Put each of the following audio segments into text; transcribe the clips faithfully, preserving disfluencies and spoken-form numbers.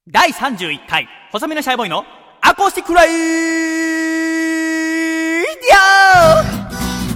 だいさんじゅういっかい細身のシャイボーイのアコースティックライディオ。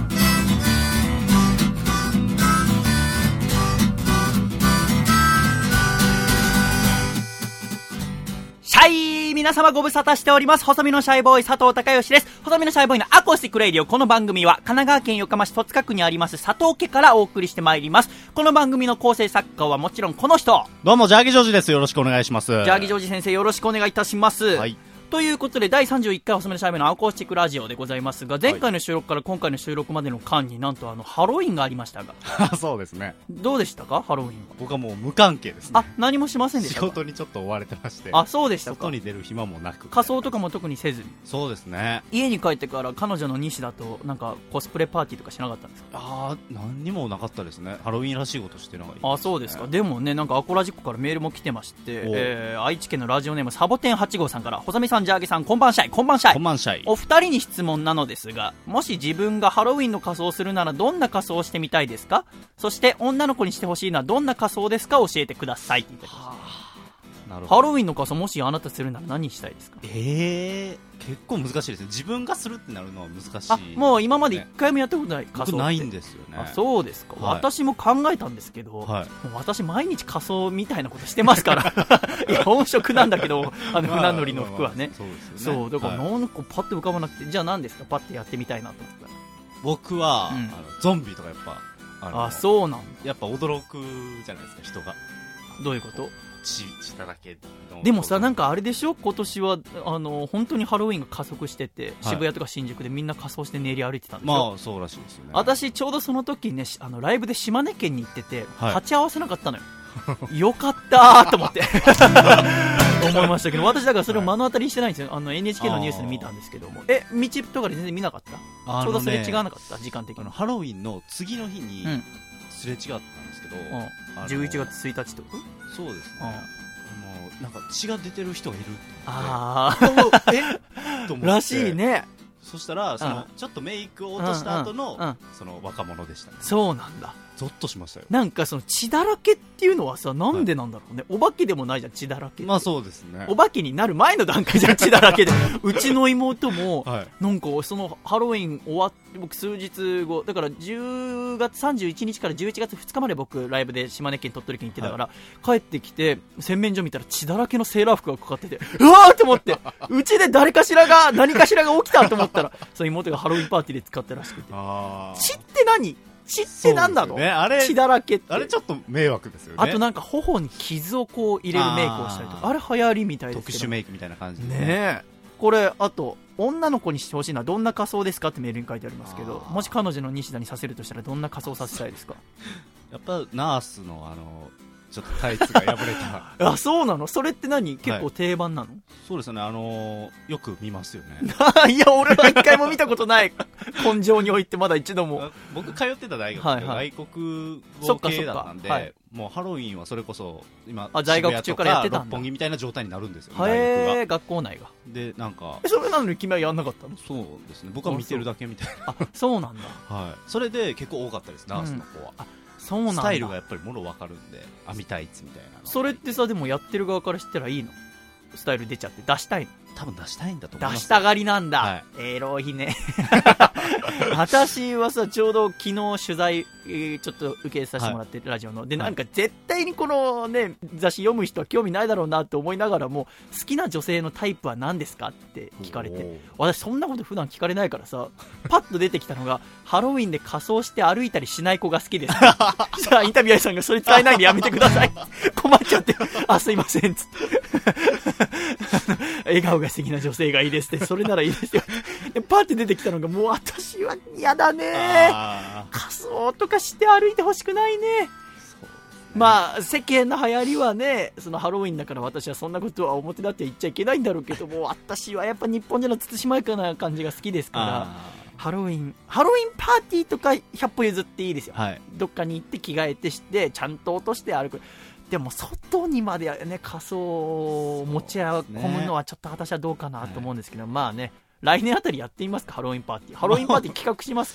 シャイ皆様ご無沙汰しております。細身のシャイボーイ佐藤孝義です。細身のシャイボーイのアコースティックレイディオ。この番組は神奈川県横浜市戸塚区にあります佐藤家からお送りしてまいります。この番組の構成作家はもちろんこの人。 どうもジャーギジョージです。よろしくお願いします。 ジャーギジョージ先生、よろしくお願いいたします。はい。ということでだいさんじゅういっかい細身のシャイボーイのアコースティックラジオでございますが、前回の収録から今回の収録までの間になんとあのハロウィンがありましたがそうですね。 どうでしたかハロウィンは。 僕はもう無関係ですね。 あ、何もしませんでしたか。 仕事にちょっと追われてまして。 あ、そうでしたか。 外に出る暇もなく、 仮装とかも特にせずに。 そうですね。 家に帰ってから彼女の西田となんかコスプレパーティーとかしなかったんですか。 あー、何にもなかったですね。ハロウィンらしいことしてない、ね、 あ、そうですか。でもね、なんかアコラジコからメールも来てまして、えー、愛知県のラジオネームサボテンはち号さんから、細見さんジャーギさんこんばんシャイ、こんばんシャイ、 こんばんシャイ。 お二人に質問なのですが、もし自分がハロウィンの仮装をするならどんな仮装をしてみたいですか。そして女の子にしてほしいのはどんな仮装ですか、教えてくださいって言ってました。なるほど。ハロウィンの仮装もしあなたするなら何したいですか。 えー、結構難しいですね。自分がするってなるのは難しい、 あ、もう今まで一回もやったことない仮装って。 僕ないんですよね。 あ、そうですか、はい、私も考えたんですけど、はい、もう私毎日仮装みたいなことしてますからいや本職なんだけど、あの船乗りの服はね、まあまあまあ、そうですよね。そうだからなんかパッと浮かばなくて、はい、じゃあ何ですか、パッとやってみたいなと思ったら。僕は、うん、あのゾンビとかやっぱあ, あそうなんだ。 やっぱ驚くじゃないですか、人が。 どういうこと。 血, 血だらけの。 でもさ、なんかあれでしょ、今年はあの本当にハロウィンが加速してて、はい、渋谷とか新宿でみんな仮装して練り歩いてたんでしょ。 まあそうらしいですよね。 私ちょうどその時ね、あのライブで島根県に行ってて、はい、鉢合わせなかったのよよかったーと思って思いましたけど、私だからそれを目の当たりにしてないんですよ。あの エヌエイチケー のニュースで見たんですけども。え、道とかで全然見なかった。ね、ちょうどすれ違わなかった、時間的に。あのハロウィンの次の日にすれ違ったんですけど、 うん、じゅういちがつついたちってこと。 そうですね、もうなんか血が出てる人がいるって。 ああえと思ってらしいね。 そしたらそのちょっとメイクを落とした後のその若者でしたね。 そうなんだ。 ゾッとしましたよ。 なんかその血だらけっていうのはさ、なんでなんだろうね、はい、お化けでもないじゃん、血だらけ。 まあそうですね。 お化けになる前の段階じゃん、血だらけでうちの妹も、はい、なんかそのハロウィン終わって僕数日後だからじゅうがつさんじゅういちにちからじゅういちがつふつかまで僕ライブで島根県鳥取県行ってたから、はい、帰ってきて洗面所見たら血だらけのセーラー服がかかってて、うわーって思ってうちで誰かしらが何かしらが起きたと思ったらその妹がハロウィンパーティーで使ったらしくて。あ、血って何、血って何なの、ね、あれ血だらけって。 あれちょっと迷惑ですよね。 あとなんか頬に傷をこう入れるメイクをしたりとか、あれ流行りみたいですけど、 特殊メイクみたいな感じでね, ねこれあと女の子にしてほしいのはどんな仮装ですかってメールに書いてありますけど、もし彼女の西田にさせるとしたらどんな仮装させたいですか。 やっぱナースのあのちょっとタイツが破れたあ、そうなの。それって何、結構定番なの。はい、 そうですね、あのー、よく見ますよねいや俺は一回も見たことない根性においてまだ一度も。 僕通ってた大学って外国語系だったんで、はい、もうハロウィンはそれこそ今あ在学中からやってたんだ。 六本木みたいな状態になるんですよ、 ね、へー、学校内が。 でなんかそれなのに君はやんなかったの。 そうですね、僕は見てるだけみたいな。 あ、そうなんだはい、それで結構多かったです、ナースの子は。うん、あ、そうなんだ。スタイルがやっぱりもろ分かるんで、網タイツみたいな。 それってさ、でもやってる側から知ったらいいの。スタイル出ちゃって出したいの。 多分出したいんだと思います。 出したがりなんだ、はい、エロいね私はさ、ちょうど昨日取材、えー、ちょっと受けさせてもらって、はい、ラジオので、なんか絶対にこのね雑誌読む人は興味ないだろうなって思いながらも、好きな女性のタイプは何ですかって聞かれて、私そんなこと普段聞かれないからさ、パッと出てきたのがハロウィンで仮装して歩いたりしない子が好きですさあインタビュアーさんがそれ伝えないでやめてください困っちゃって、あ、すいませんつって笑顔が素敵な女性がいいですって、それならいいですよでパッて出てきたのが、もう私は嫌だね、仮装とかして歩いてほしくないね。まあ世間の流行りはね、そのハロウィンだから私はそんなことは表立って言っちゃいけないんだろうけども、私はやっぱ日本人の慎まやかな感じが好きですから、ハロウィンハロウィンパーティーとかひゃっぽ譲っていいですよ、はい、どっかに行って着替えてしてちゃんと落として歩く。でも外にまで、ね、仮装を持ち込むのはちょっと私はどうかなと思うんですけど、ね、まあね、来年あたりやってみますか、ハロウィンパーティー。ハロウィンパーティー企画しますか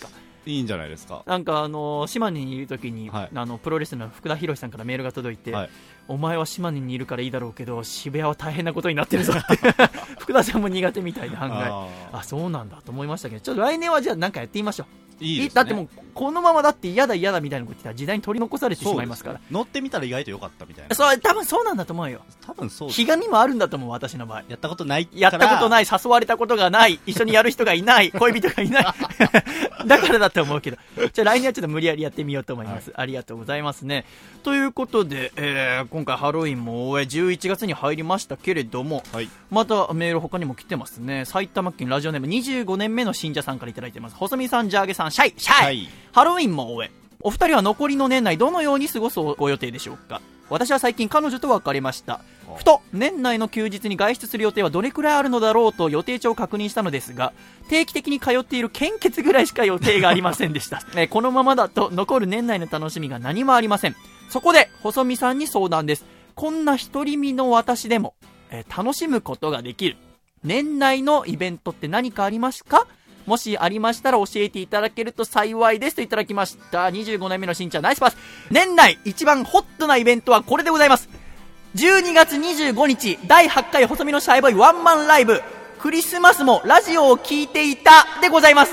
いいんじゃないですか。 なんかあの島根にいるときに、はい、あのプロレスの福田博さんからメールが届いて、はい、お前は島根にいるからいいだろうけど渋谷は大変なことになってるぞって福田さんも苦手みたいな案外 あ, あそうなんだと思いましたけど、ちょっと来年はじゃあなんかやってみましょう。いいですね、だってもうこのままだって嫌だ嫌だみたいなこと言ったら時代に取り残されてしまいますから、 ね、乗ってみたら意外と良かったみたいな。 そう多分そうなんだと思うよ。 多分そう気がみもあるんだと思う。私の場合やったことないからやったことない、誘われたことがない、一緒にやる人がいない恋人がいないだからだと思うけど、じゃあ来年はちょっと無理やりやってみようと思います、はい、ありがとうございますね。ということで、えー、今回ハロウィンも終えじゅういちがつに入りましたけれども、はい、またメール他にも来てますね。埼玉県ラジオネームにじゅうごねんめの信者さんからいただいてます。細見さん、ジャーゲさん、シャイシャイ、はい、ハロウィンも終え、お二人は残りの年内どのように過ごすご予定でしょうか。私は最近彼女と別れました。ふと年内の休日に外出する予定はどれくらいあるのだろうと予定帳を確認したのですが、定期的に通っている献血ぐらいしか予定がありませんでしたえこのままだと残る年内の楽しみが何もありません。そこで細見さんに相談です。こんな独り身の私でも、えー、楽しむことができる年内のイベントって何かありますか。もしありましたら教えていただけると幸いですといただきました。にじゅうごねんめのしんちゃんナイスパス。年内一番ホットなイベントはこれでございます。じゅうにがつにじゅうごにちだいはちかい細身のシャイボーイワンマンライブ、クリスマスもラジオを聞いていたでございます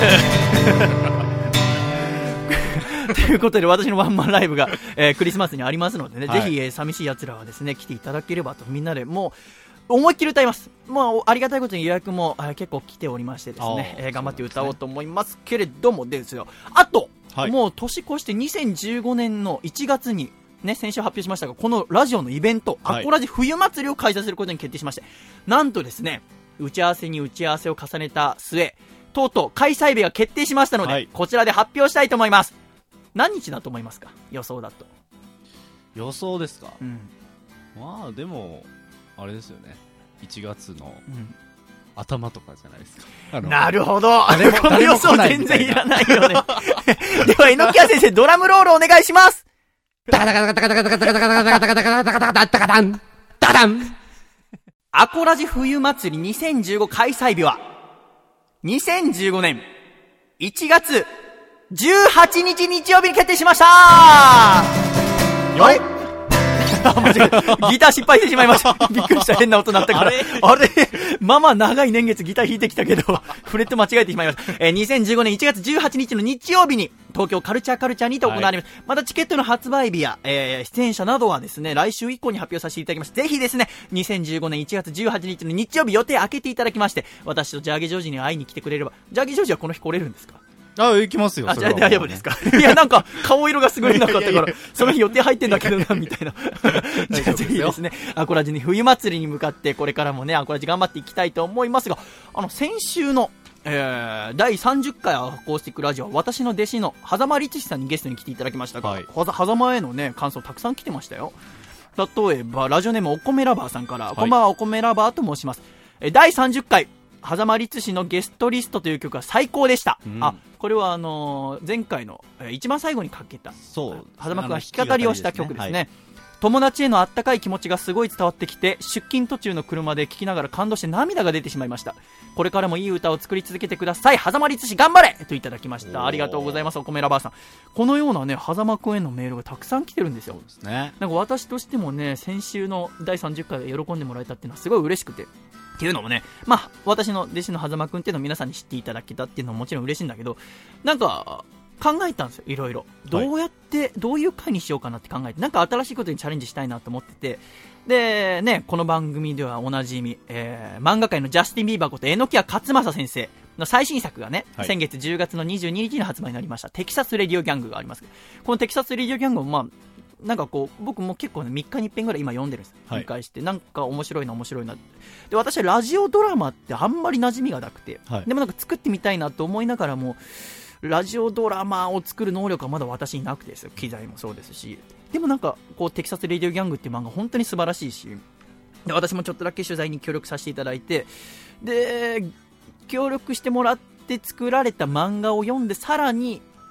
ということで私のワンマンライブが、えー、クリスマスにありますのでね、はい、ぜひ、えー、寂しい奴らはですね来ていただければと。みんなでもう思いっきり歌います。もうありがたいことに予約も結構来ておりましてですね、えー、頑張って歌おうと思いますけれどもですよ。あと、はい、もう年越してにせんじゅうごねんのいちがつにね、先週発表しましたが、このラジオのイベント、はい、アコラジ冬祭りを開催することに決定しまして、なんとですね、打ち合わせに打ち合わせを重ねた末、とうとう開催日が決定しましたので、はい、こちらで発表したいと思います。何日だと思いますか、予想だと。 予想ですか、 うん、 まあでもあれですよね、いちがつの頭とかじゃないですか、 うん、なるほどこの予想全然いらないよねでは榎谷先生ドラムロールお願いします。ダカダカダカダカダカダカダカダカダカダカダカダカダカダカダンダダン。アコラジ冬祭りにせんじゅうご開催日はにせんじゅうごねんいちがつじゅうはちにち日曜日に決定しましたよい間違えた。ギター失敗してしまいました。びっくりした。変な音鳴ったから。あれあれまあまあ長い年月ギター弾いてきたけど、フレット間違えてしまいました。えー、にせんじゅうごねんいちがつじゅうはちにちの日曜日に、東京カルチャーカルチャーにて行われます。はい、またチケットの発売日や、えー、出演者などはですね、来週以降に発表させていただきます。ぜひですね、にせんじゅうごねんいちがつじゅうはちにちの日曜日予定開けていただきまして、私とジャーゲジョージに会いに来てくれれば。ジャーゲジョージはこの日来れるんですか？ あ、行きますよ。 あ、じゃあ大丈夫ですか。いや、なんか、顔色が優れなかったから、その日予定入ってんだけどな、みたいな。じゃあぜひですね、アコラジに冬祭りに向かって、これからもね、アコラジ頑張っていきたいと思いますが、あの、先週の、えー、だいさんじゅっかいアコースティックラジオは、私の弟子の狭間律史さんにゲストに来ていただきましたが、はい、狭間へのね、感想たくさん来てましたよ。例えば、ラジオネームお米ラバーさんから、はい、こんばんは、お米ラバーと申します。だいさんじゅっかい、狭間律史のゲストリストという曲は最高でした。うん、あ、これはあのー、前回の、えー、一番最後にかけた、そう、狭間くんが弾き語りをした曲ですね。はい、友達へのあったかい気持ちがすごい伝わってきて、出勤途中の車で聴きながら感動して涙が出てしまいました。これからもいい歌を作り続けてください。狭間律史頑張れといただきました。ありがとうございます。お米ラバーさん。このようなね、狭間くんへのメールがたくさん来てるんですよ。そうですね。なんか私としてもね、先週のだいさんじゅっかいで喜んでもらえたっていうのはすごい嬉しくて。っていうのもね、まあ、私の弟子の狭間くんっていうのを皆さんに知っていただけたっていうのももちろん嬉しいんだけど、なんか考えたんですよ、いろいろ。どうやって、はい、どういう回にしようかなって考えて、なんか新しいことにチャレンジしたいなと思ってて、でね、この番組ではおなじみ、えー、漫画界のジャスティン・ビーバーこと榎谷勝正先生の最新作がね、はい、先月じゅうがつのにじゅうににちに発売になりましたテキサスレディオギャングがあります。このテキサスレディオギャングもまあなんかこう僕も結構、ね、みっかにいっぺんぐらい今読んでるんです。繰り返して、はい、なんか面白いな面白いなで、私はラジオドラマってあんまり馴染みがなくて、はい、でもなんか作ってみたいなと思いながらもラジオドラマを作る能力はまだ私になくてですよ。機材もそうですし、でもなんかこうテキサスレディオギャングっていう漫画本当に素晴らしいし、で私もちょっとだけ取材に協力させていただいて、で協力してもらって作られた漫画を読んで、さらに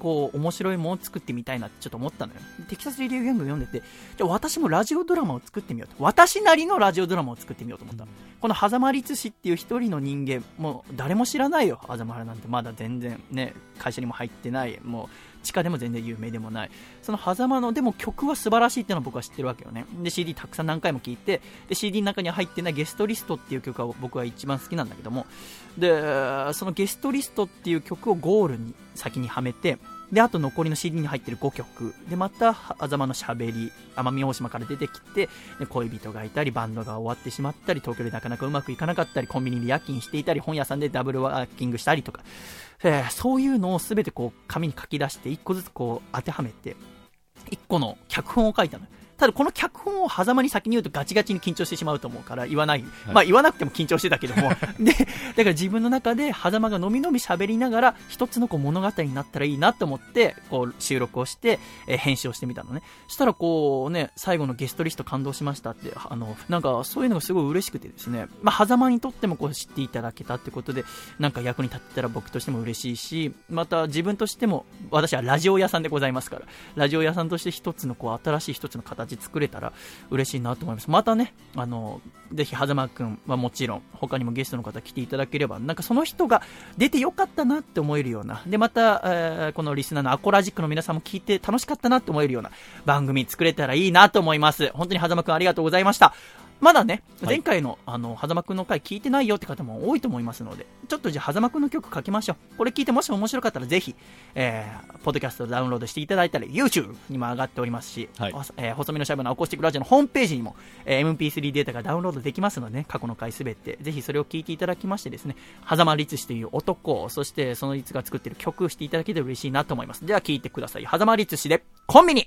こう面白いものを作ってみたいなってちょっと思ったのよ。テキサスレディオギャングを読んでて、じゃあ私もラジオドラマを作ってみようと、私なりのラジオドラマを作ってみようと思った、うん、この狭間律師っていう一人の人間、もう誰も知らないよ。狭間なんてまだ全然ね、会社にも入ってない、もう地下でも全然有名でもない、その狭間のでも曲は素晴らしいっていうのは僕は知ってるわけよね。で シーディー たくさん何回も聴いて、で シーディー の中には入ってないゲストリストっていう曲は僕は一番好きなんだけども、でそのゲストリストっていう曲をゴールに先にはめて、であと残りの シーディー に入ってるごきょくで、また狭間のしゃべり、奄美大島から出てきて、で恋人がいたり、バンドが終わってしまったり、東京でなかなかうまくいかなかったり、コンビニで夜勤していたり、本屋さんでダブルワーキングしたりとか、えー、そういうのをすべてこう紙に書き出していっこずつこう当てはめていっこの脚本を書いたの。ただこの脚本を狭間に先に言うとガチガチに緊張してしまうと思うから言わない、はい、まあ言わなくても緊張してたけどもでだから自分の中で狭間がのみのみ喋りながら一つのこう物語になったらいいなと思ってこう収録をして、えー、編集をしてみたのね。そしたらこうね、最後のゲストリスト感動しましたって、あのなんかそういうのがすごい嬉しくてですね、まあ狭間にとってもこう知っていただけたってことで、なんか役に立ってたら僕としても嬉しいし、また自分としても、私はラジオ屋さんでございますから、ラジオ屋さんとして一つのこう新しい一つの形作れたら嬉しいなと思います。またね、あのぜひ狭間くんはもちろん他にもゲストの方来ていただければ、なんかその人が出てよかったなって思えるような、でまた、えー、このリスナーのアコラジックの皆さんも聞いて楽しかったなって思えるような番組作れたらいいなと思います。本当に狭間くんありがとうございました。まだね、前回の、はい、あの狭間くんの回聞いてないよって方も多いと思いますので、ちょっとじゃあ狭間くんの曲書きましょう。これ聞いてもし面白かったらぜひ、えー、ポッドキャストをダウンロードしていただいたり YouTube にも上がっておりますし、はい、えー、細身のシャイボのアコースティックラジオのホームページにも、えー、エムピースリー データがダウンロードできますので、ね、過去の回すべてぜひそれを聞いていただきましてですね、狭間律師という男、そしてその律が作っている曲をしていただけて嬉しいなと思います。では聞いてください。狭間律師でコンビニ。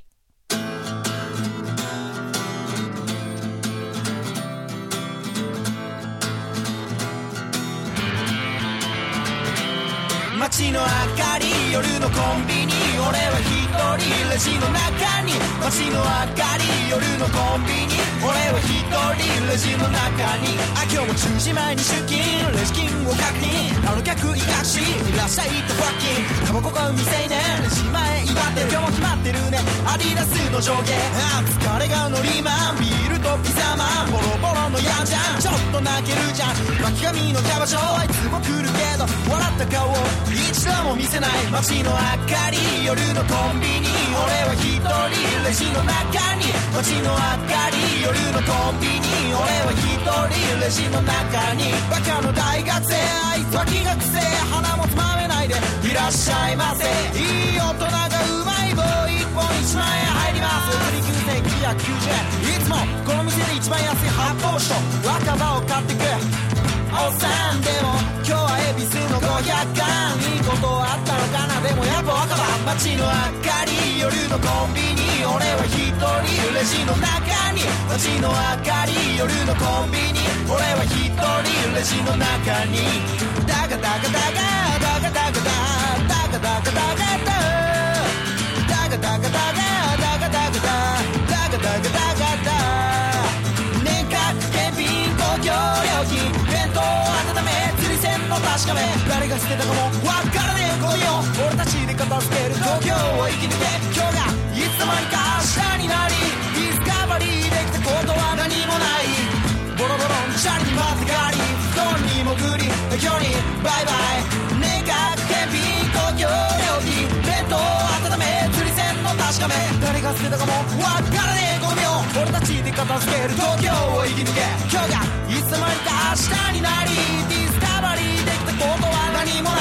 街の明かり、夜のコンビニ、俺は一人レジの中に。街の明かり、夜のコンビニ、俺は一人レジの中に。あ、今日もじゅうじまえに出勤、レジ金を確認、あの客いたし、いらっしゃいってファッキン、タバコ買う未成年、レジ前祝ってる、今日も決まってるね、アディダスの上下。あ、疲れがノリマン、ビールとピザマン、ボロボロのやんじゃん、ちょっと泣けるじゃん、巻き髪のキャバ嬢、あいつも来るけど笑った顔を一度も見せない。街の明かり、夜のコンビニ、俺は一人レジの中に。街の明かり、夜のコンビニ、俺は一人レジの中に。バカの大学生、あいつは気が癖、鼻もつまめないでいらっしゃいませ。いい大人がうまい棒一本一万円入ります。売りきゅうせんきゅうひゃくきゅうじゅうえん、いつもこの店で一番安い発泡酒と若葉を買ってくおっさん。でも今日は恵比寿のごひゃくかん、いいことあったのかな、でもやっぱ若葉。街の明かり、夜のコンビニ、俺は一人レジの中に。街の明かり、夜のコンビニ、俺は一人レジの中に。ダガダガダガダガダガダダガダガダガダダガダガダガダガダガダダガダガダガダ。年間検品公共料金、弁当温め釣り線の確かめ、誰が捨てたかもわからねえゴミを俺たちで片付ける東京を生き抜け。今日がいつの間にか明日になり、ディスカバリーできたことは何もない。ボロボロのチャリにまってがり、布団に潜り今日にバイバイ。年間検品公共料金、弁当温め釣り線の確かめ、誰が捨てたかもわからねえゴミを俺たちで片付ける東京を生き抜け。今日がいつの間にか明日になり、ディスカバリーできたことは何もない。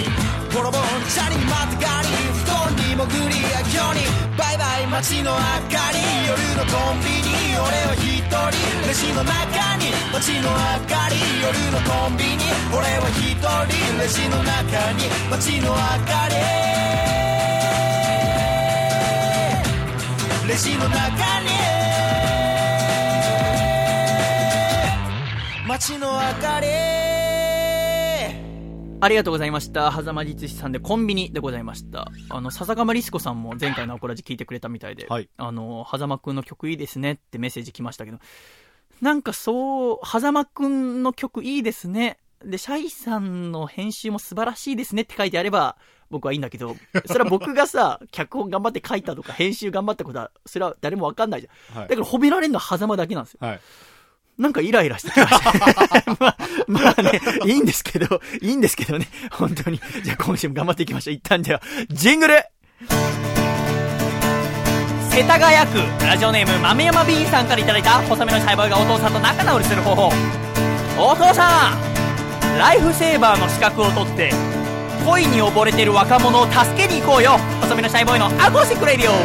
ボロボロのチャリにまってがり、布団に潜り今日にバイバイ。街の明かり、夜のコンビニ、俺は一人レジの中に。街の明かり、夜のコンビニ、俺は一人レジの中に。街の明かり、レジの中に。街の明かり。 ありがとうございました。狭間律師さんでコンビニでございました。あの笹釜リスコさんも前回のアコラジ聞いてくれたみたいで、はい、あの狭間くんの曲いいですねってメッセージ来ましたけど、なんかそう狭間くんの曲いいですね、 で、シャイさんの編集も素晴らしいですねって書いてあれば、僕はいいんだけど、それは僕がさ、脚本頑張って書いたとか、編集頑張ったことは、それは誰もわかんないじゃん。はい、だから褒められるのは狭間だけなんですよ。はい、なんかイライラしてきました。まあ、まあね、いいんですけど、いいんですけどね、本当に。じゃあ今週も頑張っていきましょう。一旦では、ジングル世田谷区、ラジオネーム豆山 B さんからいただいた、細めのシャイボーイがお父さんと仲直りする方法。お父さん、ライフセーバーの資格を取って、恋に溺れてる若者を助けに行こうよ。細めのシャイボーイのアコースティックレディオ。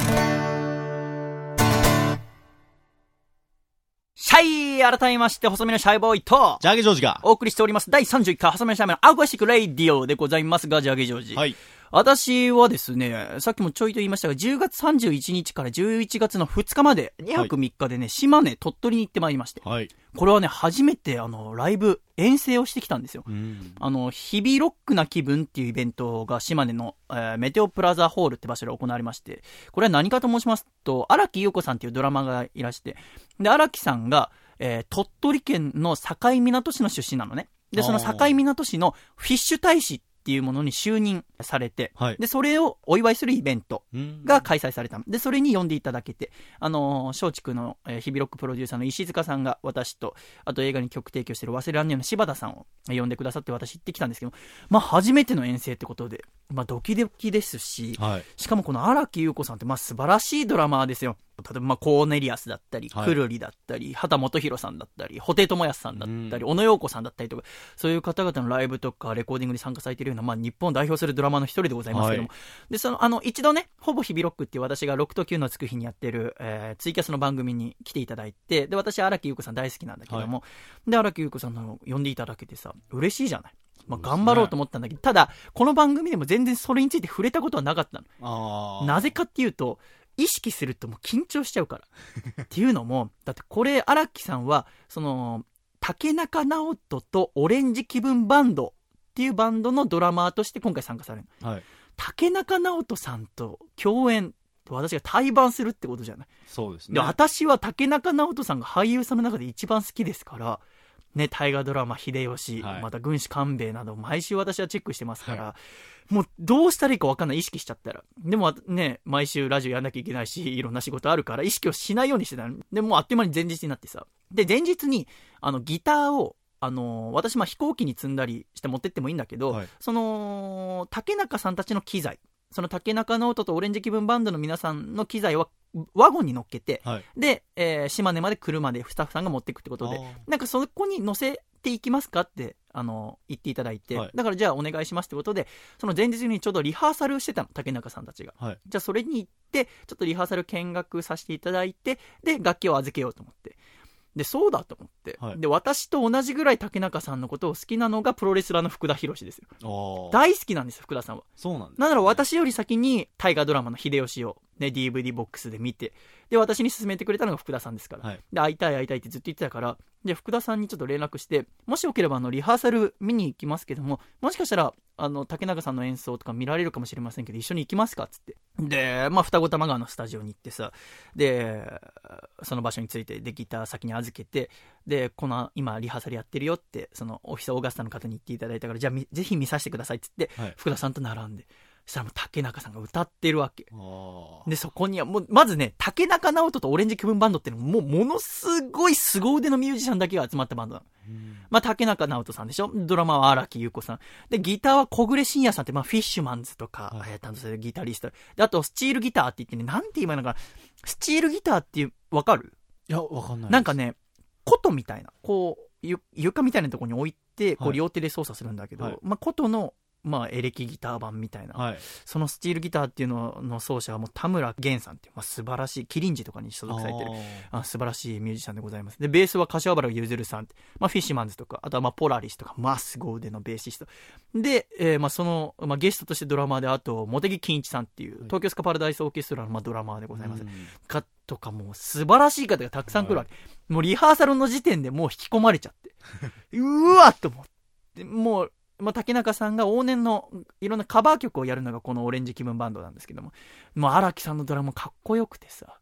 シャイ、改めまして細めのシャイボーイとジャーゲジョージがお送りしておりますだいさんじゅういっかい細めのシャイボーイのアコースティックレディオでございますが、ジャーゲジョージ、はい、私はですね、さっきもちょいと言いましたが、じゅうがつさんじゅういちにちからじゅういちがつのふつかまでにはくみっかでね、はい、島根、鳥取に行ってまいりまして、はい、これはね、初めてあのライブ遠征をしてきたんですよ。うん、あの日々ロックな気分っていうイベントが島根の、えー、メテオプラザホールって場所で行われまして、これは何かと申しますと、荒木優子さんっていうドラマがいらして、で荒木さんが、えー、鳥取県の境港市の出身なのね。でその境港市のフィッシュ大使っていうものに就任されて、はい、でそれをお祝いするイベントが開催されたので、それに呼んでいただけて、あのー、松竹の、えー、日々ロックプロデューサーの石塚さんが私と、あと映画に曲提供している忘れらんねえよの柴田さんを呼んでくださって、私行ってきたんですけど、まあ初めての遠征ってことで、まあドキドキですし、はい、しかもこの荒木優子さんってまあ素晴らしいドラマーですよ。例えばまあコーネリアスだったり、はい、くるりだったり、畑基博さんだったり、布袋寅泰さんだったり、小野洋子さんだったりとか、そういう方々のライブとかレコーディングに参加されているような、まあ日本を代表するドラマの一人でございますけども、はい、でそのあの一度ね、ほぼ日々ロックっていう私がろくときゅうのつく日にやってる、えー、ツイキャスの番組に来ていただいて、で私荒木優子さん大好きなんだけども、はい、で荒木優子さんの呼んでいただけてさ、嬉しいじゃない。まあ、頑張ろうと思ったんだけど、ただこの番組でも全然それについて触れたことはなかったの。あ、なぜかっていうと、意識するともう緊張しちゃうからっていうのも、だってこれ荒木さんはその竹中直人とオレンジ気分バンドっていうバンドのドラマーとして今回参加される、はい、竹中直人さんと共演、私が対バンするってことじゃない。そうですね。で私は竹中直人さんが俳優さんの中で一番好きですからね、大河ドラマ秀吉、はい、また軍師官兵衛など毎週私はチェックしてますから、はい、もうどうしたらいいか分かんない、意識しちゃったら。でもね、毎週ラジオやんなきゃいけないし、いろんな仕事あるから意識をしないようにしてたの。でもうあっという間に前日になってさ、で前日にあのギターをあの私まあ飛行機に積んだりして持ってってもいいんだけど、はい、その竹中さんたちの機材、その竹中直人とオレンジ気分バンドの皆さんの機材はワゴンに乗っけて、はい、で、えー、島根まで車でスタッフさんが持っていくってことで、なんかそこに乗せていきますかってあの言っていただいて、はい、だからじゃあお願いしますってことで、その前日にちょうどリハーサルをしてたの、竹中さんたちが、はい、じゃあそれに行ってちょっとリハーサル見学させていただいて、で楽器を預けようと思って、でそうだと思って、はい、で私と同じぐらい竹中さんのことを好きなのがプロレスラーの福田博ですよ。大好きなんです福田さんは。そうなんです、ね、なら私より先に大河ドラマの秀吉を、ね、ディーブイディー ボックスで見て、で私に勧めてくれたのが福田さんですから、はい、で会いたい会いたいってずっと言ってたから、で福田さんにちょっと連絡して、もしよければあのリハーサル見に行きますけども、もしかしたらあの竹中さんの演奏とか見られるかもしれませんけど一緒に行きますかっつって、でまあ双子玉川のスタジオに行ってさ、でその場所についてでギター先に預けて、でこの今リハーサルやってるよってそのオフィスオーガスタの方に言っていただいたから、じゃあぜひ見させてくださいっつって、はい、福田さんと並んで、そしたらもう竹中さんが歌ってるわけで、そこにはもうまずね、竹中直人とオレンジ気分バンドっていうのももうものすごい凄腕のミュージシャンだけが集まったバンドなの。まあ、竹中直人さんでしょ、ドラマは荒木優子さんで、ギターは小暮慎也さんって、まあ、フィッシュマンズとか、はい、担当するギタリストで、あとスチールギターって言ってね、なんて言えばいいのかな、スチールギターっていう、わかる？いや、わかんない。なんかね、琴みたいな、こうゆ床みたいなところに置いて、こう両手で操作するんだけど、はい、まあ、琴のまあ、エレキギター版みたいな、はい、そのスチールギターっていうのの奏者はもう田村源さんっていう、まあ、素晴らしいキリンジとかに所属されてるあ素晴らしいミュージシャンでございます。でベースは柏原ゆずるさんって、まあ、フィッシュマンズとか、あとはまあポラリスとか、まあ凄腕のベーシストで、えー、まあその、まあ、ゲストとしてドラマーで、あと茂木健一さんっていう東京スカパラダイスオーケストラのまあドラマーでございます、うん、かとか、もう素晴らしい方がたくさん来るわけ、はい、もうリハーサルの時点でもう引き込まれちゃってうわっと思って、もうまあ、竹中さんが往年のいろんなカバー曲をやるのがこのオレンジ気分バンドなんですけども、もう荒木さんのドラムかっこよくてさ、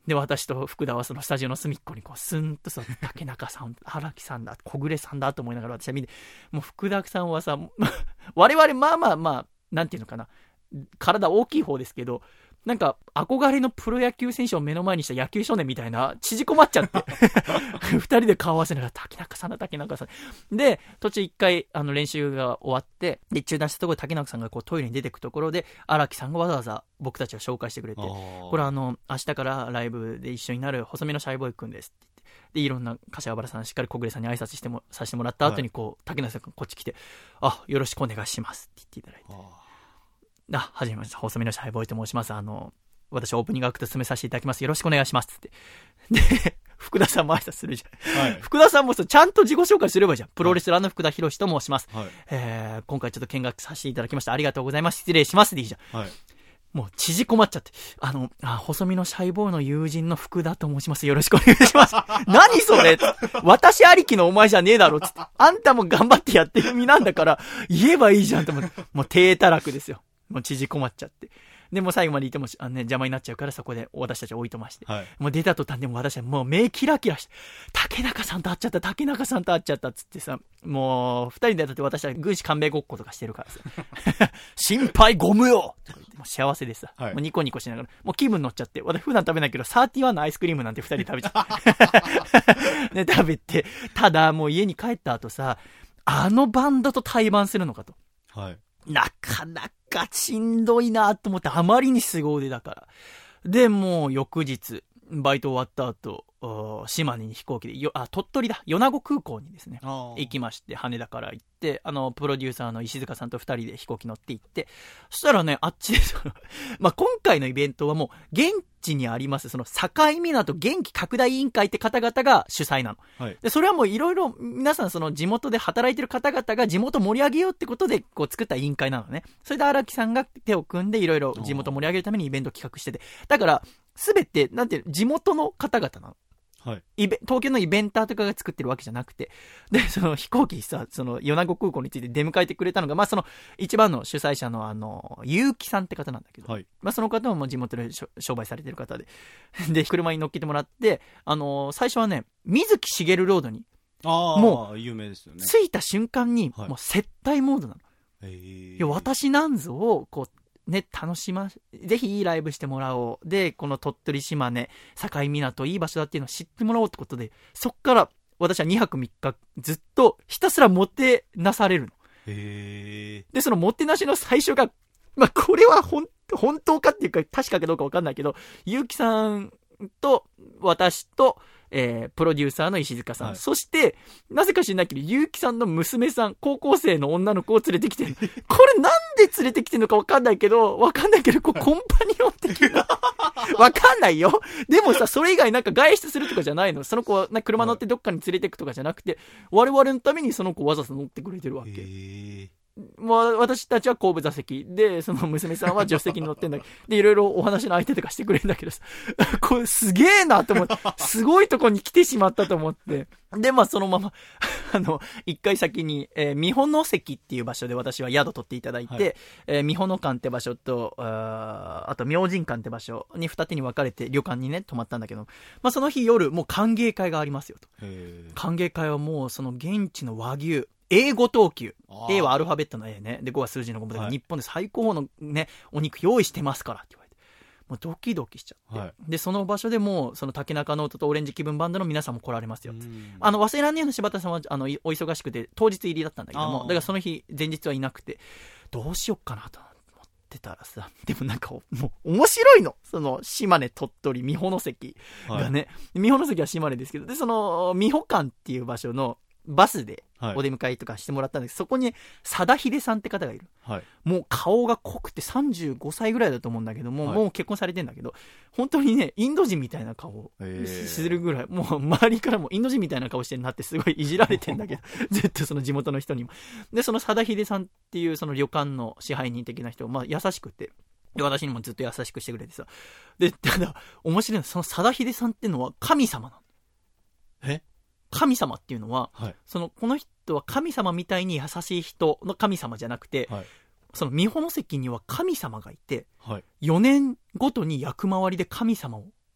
で、私と福田はそのスタジオの隅っこにこうスンとさ、竹中さん、荒木さんだ、小暮さんだと思いながら私は見て、もう福田さんはさ、我々まあまあまあ、なんていうのかな、体大きい方ですけど、なんか憧れのプロ野球選手を目の前にした野球少年みたいな縮こまっちゃって二人で顔合わせながら竹中さんだ竹中さんで、途中一回あの練習が終わってで中断したところで竹中さんがこうトイレに出てくところで荒木さんがわざわざ僕たちを紹介してくれて、これはあの明日からライブで一緒になる細身のシャイボーイくんですって言って、でいろんな柏原さんしっかり小暮さんに挨拶してもさせてもらった後にこう、はい、竹中さんがこっち来て、あ、よろしくお願いしますって言っていただいて、あ、はじめまして、細身のシャイボーイと申します。あの、私オープニングアクト進めさせていただきます。よろしくお願いしますって。で、福田さんも挨拶するじゃん。はい、福田さんもちゃんと自己紹介すればいいじゃん。プロレスラーの福田博と申します。はい、えー、今回ちょっと見学させていただきました。ありがとうございます。失礼しますでいいじゃん。はい、もう縮こまっちゃって。あの、あ、細身のシャイボーイの友人の福田と申します。よろしくお願いします。何それ私ありきのお前じゃねえだろつって。あんたも頑張ってやってる身なんだから、言えばいいじゃんと思って。もう低たらくですよ。もう縮こまっちゃって。でも最後までいてもあの、ね、邪魔になっちゃうからそこで私たちは置いとまして、はい、もう出た途端でも私はもう目キラキラして竹中さんと会っちゃった竹中さんと会っちゃったっつってさ、もう二人でだって私は軍師官兵衛ごっことかしてるからさ心配ゴムよとか言ってもう幸せでさ、はい、もうニコニコしながらもう気分乗っちゃって、私普段食べないけどサーティワンのアイスクリームなんて二人で食べちゃってね、食べて、ただもう家に帰った後さ、あのバンドと対バンするのかと、はい、なかなかしんどいなと思って、あまりに凄腕だから。で、もう翌日、バイト終わった後、島根に飛行機で、よ、あ、鳥取だ、米子空港にですね、行きまして、羽田から行って、あの、プロデューサーの石塚さんと二人で飛行機乗って行って、そしたらね、あっちで、その、まあ、今回のイベントはもう、現地にあります、その、境港元気拡大委員会って方々が主催なの。はい、で、それはもういろいろ、皆さんその地元で働いてる方々が地元盛り上げようってことで、こう作った委員会なのね。それで荒木さんが手を組んで、いろいろ地元盛り上げるためにイベント企画してて。だから、すべて、なんていう、地元の方々なの。はい、イベ東京のイベンターとかが作ってるわけじゃなくて、で、その飛行機さ、その米子空港について出迎えてくれたのが、まあその一番の主催者のあの、結城さんって方なんだけど、はい、まあその方ももう地元で商売されてる方で、で、車に乗っけてもらって、あの、最初はね、水木しげるロードに、 あもう、 有名ですよね。 着いた瞬間に、もう接待モードなの。はい、いや、私なんぞを、こう、ね、楽しま、ぜひいいライブしてもらおう。で、この鳥取島根、境港、いい場所だっていうのを知ってもらおうってことで、そっから私はにはくみっかずっとひたすらもてなされるの。へー。で、そのもてなしの最初が、まあ、これはほん、本当かっていうか、確かかどうかわかんないけど、結城さんと私と、えー、プロデューサーの石塚さん、はい、そしてなぜか知らないけど結城さんの娘さん、高校生の女の子を連れてきてる。これなんで連れてきてるのかわかんないけどわかんないけどこうコンパニオン的なわかんないよ。でもさ、それ以外なんか外出するとかじゃないの。その子は車乗ってどっかに連れてくとかじゃなくて、我々のためにその子わざわざ乗ってくれてるわけ。へー。まあ、私たちは後部座席で、その娘さんは助手席に乗ってんだけど、で、いろいろお話の相手とかしてくれるんだけどさ、これすげえなと思って、すごいとこに来てしまったと思って。で、まあそのまま、あの、一回先に、えー、三保の関っていう場所で私は宿取っていただいて、はい、えー、三保の館って場所と、あ, あと明神館って場所に二手に分かれて旅館にね、泊まったんだけど、まあその日夜、もう歓迎会がありますよと。歓迎会はもうその現地の和牛、A ご等級。A はアルファベットの A ね。で、ごは数字のごだから、はい、日本で最高のね、お肉用意してますからって言われて。もうドキドキしちゃって。はい、で、その場所でもう、その竹中ノートとオレンジ気分バンドの皆さんも来られますよ。あの、忘れらんねえの柴田さんは、あの、お忙しくて、当日入りだったんだけども、だからその日、前日はいなくて、どうしよっかなと思ってたらさ、でもなんか、もう、面白いの。その、島根、鳥取、三保の関がね、はい、三保の関は島根ですけど、で、その、三保館っていう場所の、バスでお出迎えとかしてもらったんですけど、はい、そこに貞秀さんって方がいる、はい、もう顔が濃くてさんじゅうごさいぐらいだと思うんだけども、はい、もう結婚されてんだけど、本当にねインド人みたいな顔をするぐらい、もう周りからもインド人みたいな顔してるなってすごいいじられてんだけどずっとその地元の人にも。で、その貞秀さんっていうその旅館の支配人的な人、まあ、優しくて、で私にもずっと優しくしてくれてさ、で、ただ面白いのはその貞秀さんっていうのは神様なの。え神様っていうのは、はい、そのこの人は神様みたいに優しい人の神様じゃなくて、はい、その三保関には神様がいて、はい、よねんごとに役回りで神様を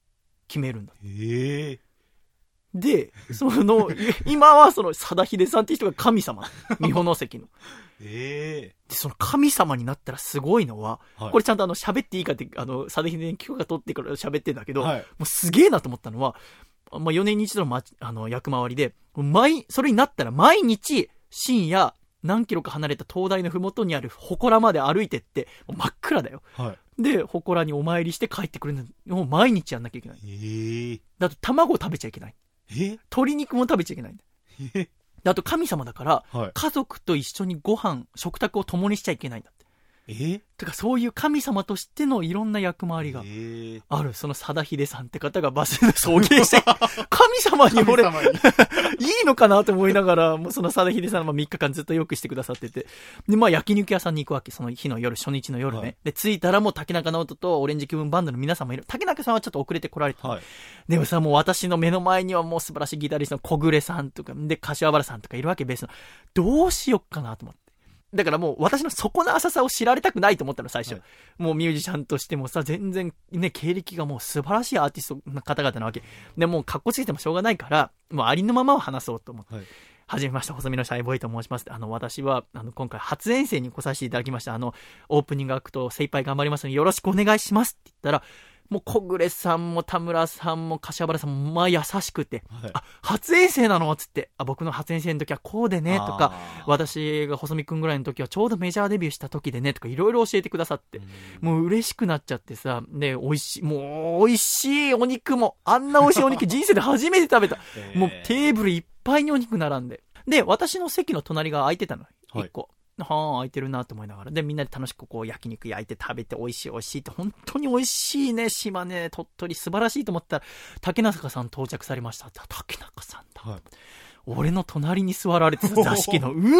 決めるんだ。 へえ。 で、その、今はその、貞秀さんっていう人が神様。三保関の。 ええ。 で、その神様になったらすごいのは、はい、これちゃんとあの、喋っていいかって、あの、貞秀に許可取ってから喋ってんだけど、はい、もうすげえなと思ったのは、まあ、よねんに一度の、ま、あの、役回りで、毎、それになったら毎日、深夜、何キロか離れた灯台のふもとにある祠まで歩いてって、真っ暗だよ。はい、で、祠にお参りして帰ってくるのを毎日やんなきゃいけない。 へえ。 だと卵を食べちゃいけない。え鶏肉も食べちゃいけないんだ。えあと神様だから、はい、家族と一緒にご飯、食卓を共にしちゃいけないんだって。えてかそういう神様としてのいろんな役回りがある、その貞秀さんって方がバスで送迎して、神様に俺、いいのかなと思いながら、もうその貞秀さんはみっかかんずっとよくしてくださってて、で、まあ焼肉屋さんに行くわけ、その日の夜、初日の夜ね。はい、で、着いたらもう竹中直人とオレンジ気分バンドの皆さんもいる。竹中さんはちょっと遅れて来られて、はい、でもさ、もう私の目の前にはもう素晴らしいギタリストの小暮さんとか、で、柏原さんとかいるわけ、ベースの。どうしよっかなと思って。だからもう私の底の浅さを知られたくないと思ったの最初、はい、もうミュージシャンとしてもさ全然ね経歴がもう素晴らしいアーティストの方々なわけでもう格好つけてもしょうがないからもうありのままを話そうと思って、はい、はじめまして細身のシャイボーイと申します。あの私はあの今回初遠征に来させていただきました。あのオープニングアクト精一杯頑張りますのでよろしくお願いしますって言ったらもう小暮さんも田村さんも柏原さんもまあ優しくて、はい、あ初遠征なのつってあ僕の初遠征の時はこうでねとか私が細見くんぐらいの時はちょうどメジャーデビューした時でねとかいろいろ教えてくださってもう嬉しくなっちゃってさで美味しいもう美味しいお肉もあんな美味しいお肉人生で初めて食べたもうテーブルいっぱいにお肉並んでで私の席の隣が空いてたのいっこ、はいはあ、空いてるなと思いながら。で、みんなで楽しくこう焼肉焼いて食べて美味しい美味しいって本当に美味しいね。島根、鳥取素晴らしいと思ったら、竹中さん到着されました。竹中さんだ。はい、俺の隣に座られてた座敷の、うーわ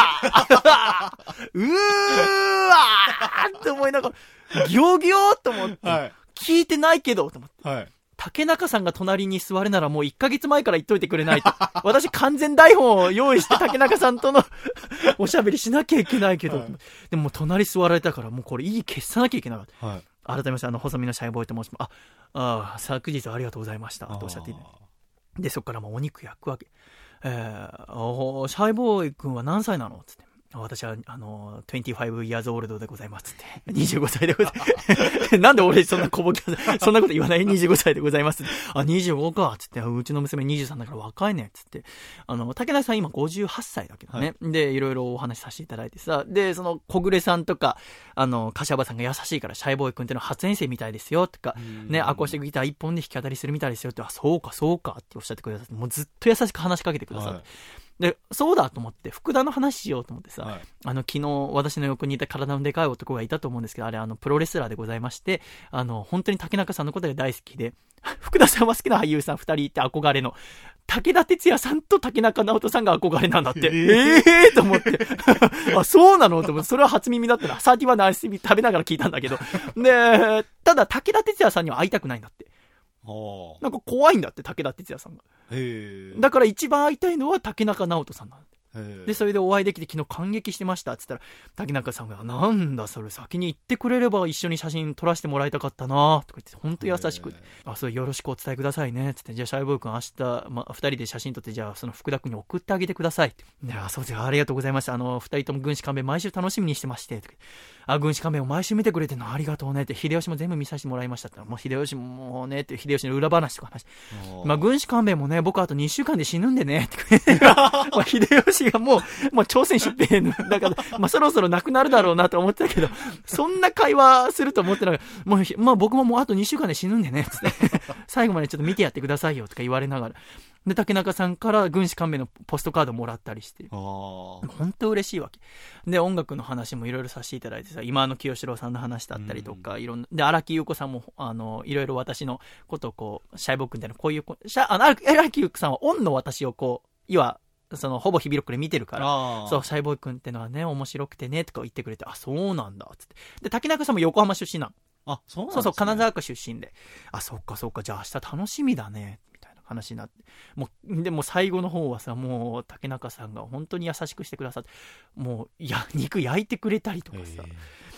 うーわーって思いながら、ギョギョーと思って、はい、聞いてないけどと思って。はい竹中さんが隣に座るならもういっかげつまえから言っといてくれないと。私完全台本を用意して竹中さんとのおしゃべりしなきゃいけないけど。はい、でも隣座られたからもうこれいい消さなきゃいけなかった。はい、改めましてあの、細身のシャイボーイと申します。あ、あ昨日はありがとうございました。とおっしゃっていて。で、そこからもうお肉焼くわけ。えー、シャイボーイ君は何歳なのつって。私は、あの、にじゅうご years old でございますって。にじゅうごさいでございます。なんで俺そんな小ボケ、そんなこと言わない ?にじゅうごさいでございますって。あ、にじゅうごか。つって、うちの娘にじゅうさんだから若いね。つって。あの、竹内さん今ごじゅうはっさいだけどね。はい、で、いろいろお話しさせていただいてさ。で、その、小暮さんとか、あの、柏原さんが優しいから、シャイボーイ君ってのは初遠征みたいですよ。とか、ね、アコースティックギター一本で弾き語りするみたいですよ。って、あ、そうか、そうか。っておっしゃってくださって、もうずっと優しく話しかけてくださって。はいで、そうだと思って、福田の話しようと思ってさ、はい、あの、昨日、私の横にいた体のでかい男がいたと思うんですけど、あれ、あの、プロレスラーでございまして、あの、本当に竹中さんのことが大好きで、福田さんは好きな俳優さん二人いて憧れの、武田鉄矢さんと竹中直人さんが憧れなんだって。えー、えー、と思って。あ、そうなのと思って、それは初耳だったな。サーティワンのアイス食べながら聞いたんだけど。で、ただ、武田鉄矢さんには会いたくないんだって。なんか怖いんだって武田鉄矢さんがへだから一番会いたいのは竹中直人さんなんだでそれでお会いできて昨日感激してましたって言ったら竹中さんがなんだそれ先に言ってくれれば一緒に写真撮らせてもらいたかったなとか言って本当優しくあそれよろしくお伝えくださいねってってじゃあシャイボーイ君明日、まあ、ふたりで写真撮ってじゃあその福田君に送ってあげてくださいっていやそうですよありがとうございましたあのふたりとも軍師勘弁毎週楽しみにしてましてあ軍師勘弁を毎週見てくれてるのありがとうねって秀吉も全部見させてもらいましたってもう秀吉もねって秀吉の裏話とか話まあ軍師勘弁もね僕あとにしゅうかんで死ぬんでねってまあ秀吉がもうもう朝鮮出兵だから、まあ、そろそろなくなるだろうなと思ってたけど、そんな会話すると思ってなかった。もう、まあ僕ももうあとにしゅうかんで死ぬんでね、つって。最後までちょっと見てやってくださいよ、とか言われながら。で、竹中さんから軍師勘弁のポストカードもらったりして。本当嬉しいわけ。で、音楽の話もいろいろさせていただいてさ、今の清志郎さんの話だったりとか、うん、いろんな、で、荒木優子さんも、あの、いろいろ私のことをこう、シャイボー君みたいな、こういう、シャあの、荒木優子さんはオンの私をこう、いわ、そのほぼ日々ロックで見てるからそうシャイボーイ君ってのはね面白くてねとか言ってくれてあそうなんだっつってで竹中さんも横浜出身なのあそうなんですね、そうそう金沢区出身であそっかそっかじゃあ明日楽しみだねみたいな話になってもうでも最後の方はさもう竹中さんが本当に優しくしてくださってもうや肉焼いてくれたりとかさ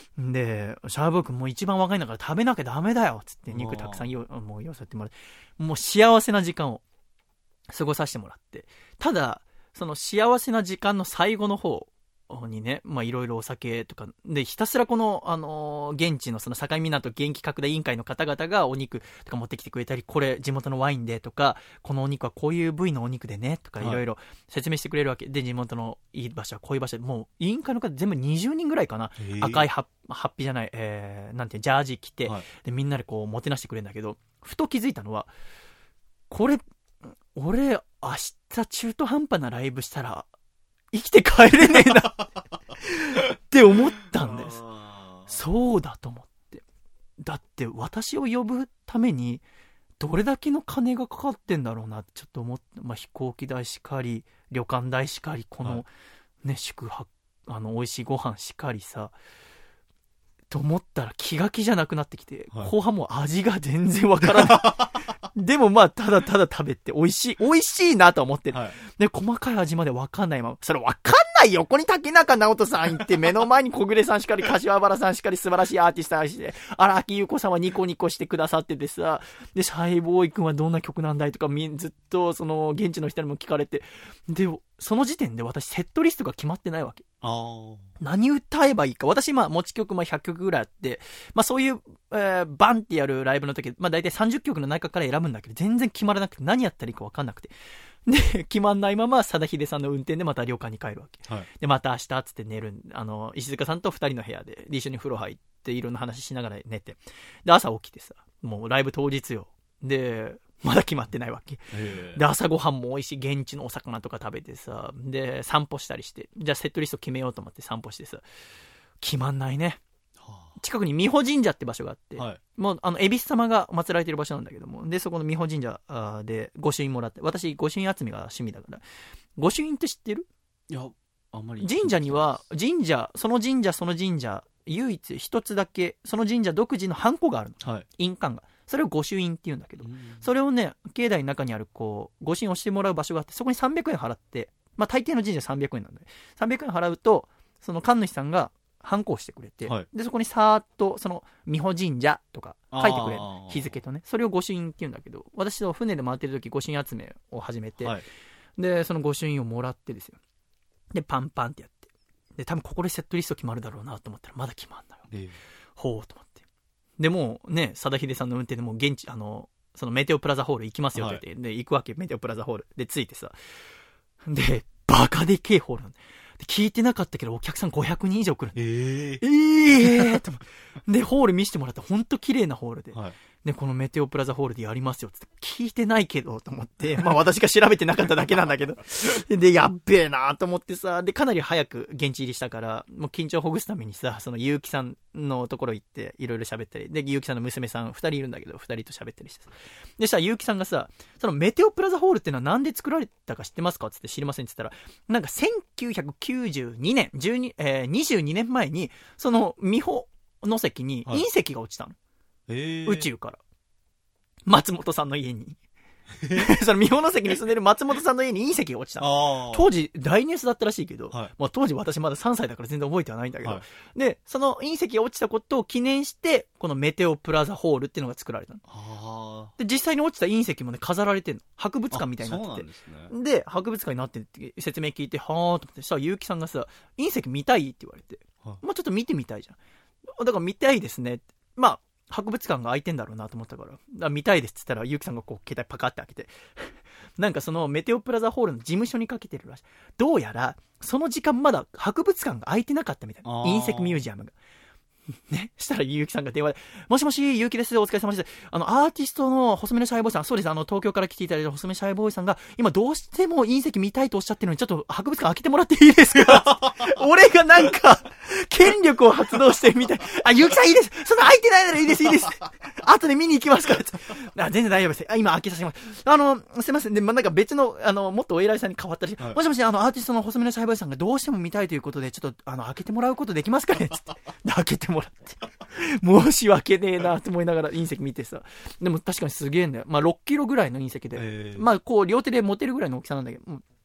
で、シャーボー君もう一番若いんだから食べなきゃダメだよつって肉たくさんよ、もうよそってもらって、もう幸せな時間を過ごさせてもらって、ただ、その幸せな時間の最後の方にね、まあいろいろお酒とか、で、ひたすらこの、あのー、現地のその境港元気拡大委員会の方々がお肉とか持ってきてくれたり、これ地元のワインでとか、このお肉はこういう部位のお肉でね、とかいろいろ説明してくれるわけ。で、地元のいい場所はこういう場所で、もう委員会の方全部にじゅうにんぐらいかな。赤いハッ、ハッピーじゃない、えー、なんていうジャージ着て、はい、で、みんなでこう、もてなしてくれるんだけど、ふと気づいたのは、これ、俺、明日中途半端なライブしたら、生きて帰れねえなって思ったんです。そうだと思って。だって私を呼ぶためにどれだけの金がかかってんだろうなってちょっと思って、まあ、飛行機代しかり、旅館代しかり、この、はい、ね、宿泊、あの、美味しいご飯しかりさ、と思ったら気が気じゃなくなってきて、はい、後半もう味が全然わからない。でもまあ、ただただ食べて美味しい、美味しいなと思ってる。はい、で、細かい味までわかんないまま、それわかんない横に竹中直人さん行って、目の前に小暮さんしかり、柏原さんしかり、素晴らしいアーティストして、荒木優子さんはニコニコしてくださっててさ、で、シャイボーイ君はどんな曲なんだいとか、ずっとその、現地の人にも聞かれて、で、その時点で私セットリストが決まってないわけ。あ何歌えばいいか。私まあ持ち曲まあひゃっきょくぐらいあって、まあそういう、えー、バンってやるライブの時、まあ大体さんじゅっきょくの中から選ぶんだけど、全然決まらなくて何やったらいいか分かんなくて。で、決まんないまま、貞秀さんの運転でまた旅館に帰るわけ。はい、で、また明日っつって寝る。あの、石塚さんと二人の部屋で、一緒に風呂入って、いろんな話しながら寝て。で、朝起きてさ、もうライブ当日よ。で、まだ決まってないわけ。で、朝ごはんも美味しい現地のお魚とか食べてさ、で、散歩したりして、じゃあセットリスト決めようと思って散歩してさ、決まんないね。近くに美保神社って場所があって、はい、もう、あの、恵比寿様が祀られてる場所なんだけども、で、そこの美保神社で御朱印もらって、私、御朱印集めが趣味だから、御朱印って知ってる？ いや、あんまり。 神社には、神社、その神社、その神社、唯一一つだけ、その神社独自のハンコがあるの。はい、印鑑が。それを御朱印って言うんだけど、それをね、境内の中にある、こう、御朱印をしてもらう場所があって、そこにさんびゃくえん払って、まあ大抵の神社さんびゃくえんなんで、さんびゃくえん払うと、その神主さんがハンコをしてくれて、はい、で、そこにさーっと、その、美保神社とか書いてくれる。日付とね。それを御朱印って言うんだけど、私と船で回ってる時御朱印集めを始めて、はい、で、その御朱印をもらってですよ。で、パンパンってやって。で、多分ここでセットリスト決まるだろうなと思ったら、まだ決まんないよ。えー、ほーと思って。でもね、貞秀さんの運転でもう現地、あの、そのメテオプラザホール行きますよって言って、はい、で、行くわけ、メテオプラザホール。で、着いてさ。で、バカでけえホールなんで。聞いてなかったけど、お客さんごひゃくにん以上来る。えー、えーと。で、ホール見せてもらったら、ほんと綺麗なホールで。はい、で、このメテオプラザホールでやりますよって聞いてないけど、と思って。まあ私が調べてなかっただけなんだけど。で、やっべえなと思ってさ、で、かなり早く現地入りしたから、もう緊張をほぐすためにさ、その結城さんのところ行って、いろいろ喋ったり。で、結城さんの娘さん二人いるんだけど、二人と喋ったりしてさ。で、したら結城さんがさ、そのメテオプラザホールってのはなんで作られたか知ってますかつって知りませんって言ったら、なんかせんきゅうひゃくきゅうじゅうにねん、じゅうに、えー、にじゅうにねんまえに、その美保の関に隕石が落ちたの。はい、宇宙から。松本さんの家に。その美保関に住んでる松本さんの家に隕石が落ちたの。当時大ニュースだったらしいけど、はい、まあ当時私まださんさいだから全然覚えてはないんだけど、はい、で、その隕石が落ちたことを記念して、このメテオプラザホールっていうのが作られたの。あで、実際に落ちた隕石もね、飾られてんの。博物館みたいになってて。そうなんですね。で、博物館になってって説明聞いて、はーと思って、さあ、結城さんがさ、隕石見たいって言われて、はい、まあちょっと見てみたいじゃん。だから見たいですね。まあ、博物館が開いてんだろうなと思ったから、だから見たいですって言ったら、ゆうきさんがこう、携帯パカって開けて、なんかそのメテオプラザホールの事務所にかけてるらしい。どうやら、その時間まだ博物館が開いてなかったみたいな。隕石ミュージアムが。ね。したら、ゆうきさんが電話で、もしもし、ゆうきです。お疲れ様です。あの、アーティストの細めのシャイボーイさん、そうです。あの、東京から来ていただいた細めシャイボーイさんが、今どうしても隕石見たいとおっしゃってるのに、ちょっと博物館開けてもらっていいですか俺がなんか、権力を発動してみたい。あ、ゆうきさんいいです。そんな開いてないならいいです、いいです。後で見に行きますから。あ、全然大丈夫です。あ、今開けさせてもらう。あの、すいません。で、まあ、なんか別の、あの、もっとお偉いさんに変わったり、はい、もしもし、あの、アーティストの細めのシャイボーイさんがどうしても見たいということで、ちょっと、あの、開けてもらうことできますかねつって。で、開けてもらって。申し訳ねえなと思いながら隕石見てさ。でも確かにすげえんだよ。まあろっキロぐらいの隕石で。えー、まあこう両手で持てるぐらいの大きさなんだけど。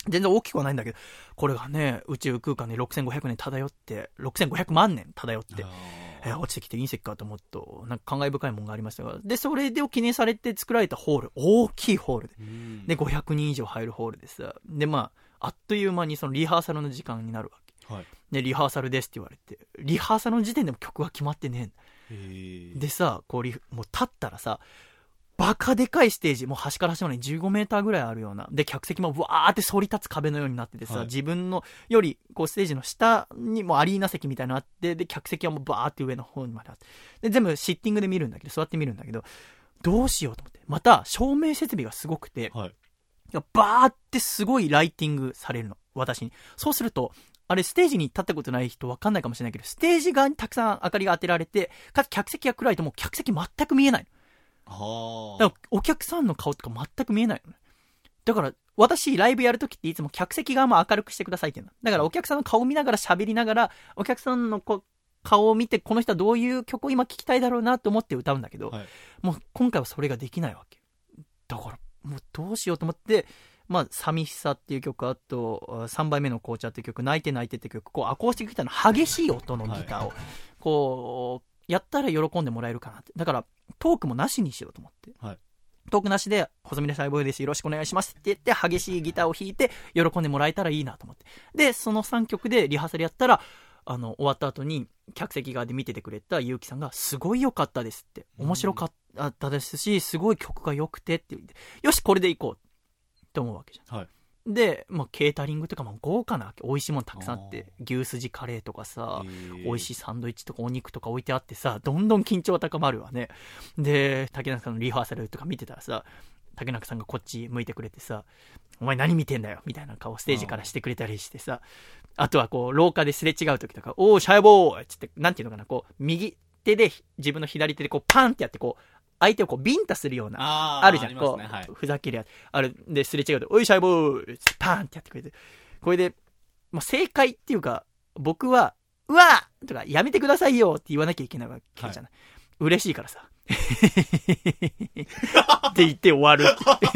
全然大きくはないんだけど、これがね、宇宙空間でろくせんごひゃくねん漂って、ろくせんごひゃくまんねん漂って、えー、落ちてきて隕石かと思うと、なんか感慨深いものがありましたが、で、それでを記念されて作られたホール、大きいホールで、で、ごひゃくにん以上入るホールでさ、で、まあ、あっという間にそのリハーサルの時間になるわけ。はい、で、リハーサルですって言われて、リハーサルの時点でも曲が決まってねえんでさ、こうリ、もう立ったらさ、バカでかいステージ、もう端から端までじゅうごメーターぐらいあるような。で、客席もわーって反り立つ壁のようになっててさ、はい、自分のより、こうステージの下にもアリーナ席みたいなのあって、で、客席はもうバーって上の方にまであって。で、全部シッティングで見るんだけど、座って見るんだけど、どうしようと思って。また、照明設備がすごくて、はい、バーってすごいライティングされるの。私に。そうすると、あれステージに立ったことない人わかんないかもしれないけど、ステージ側にたくさん明かりが当てられて、かつ客席が暗いともう客席全く見えないの。はだからお客さんの顔とか全く見えないのね。だから私ライブやるときっていつも客席側も明るくしてくださいって言うの。だからお客さんの顔を見ながら喋りながら、お客さんのこ顔を見てこの人はどういう曲を今聴きたいだろうなと思って歌うんだけど、はい、もう今回はそれができないわけ。だからもうどうしようと思って、まあ寂しさっていう曲、あとさんばいめの紅茶っていう曲、泣いて泣いてっていう曲、こうアコースティックギターの激しい音のギターをこうやったら喜んでもらえるかなって。だからトークもなしにしようと思って、はい、トークなしで細身のシャイボーイですよろしくお願いしますって言って激しいギターを弾いて喜んでもらえたらいいなと思って、でそのさんきょくでリハーサルやったら、あの終わった後に客席側で見ててくれた結城さんがすごい良かったですって、面白かったですしすごい曲が良くてって言って、よしこれでいこうって思うわけじゃん、はい、で、まあ、ケータリングとかも豪華なわけ。美味しいものたくさんあって、牛すじカレーとかさ、美味しいサンドイッチとかお肉とか置いてあってさ、どんどん緊張高まるわね。で、竹中さんのリハーサルとか見てたらさ、竹中さんがこっち向いてくれてさ、お前何見てんだよみたいな顔ステージからしてくれたりしてさ、あとはこう廊下ですれ違う時とか、おーシャイボーイっつって、なんていうのかな、こう右手で自分の左手でこうパンってやってこう相手をこうビンタするような あ, あるじゃん、こう、ね、はい、ふざけるやつあるですれ違うと、おいシャイボーイパーンってやってくれて、これで、まあ、正解っていうか僕はうわーとかやめてくださいよって言わなきゃいけないわけじゃない、はい、嬉しいからさって言って終わる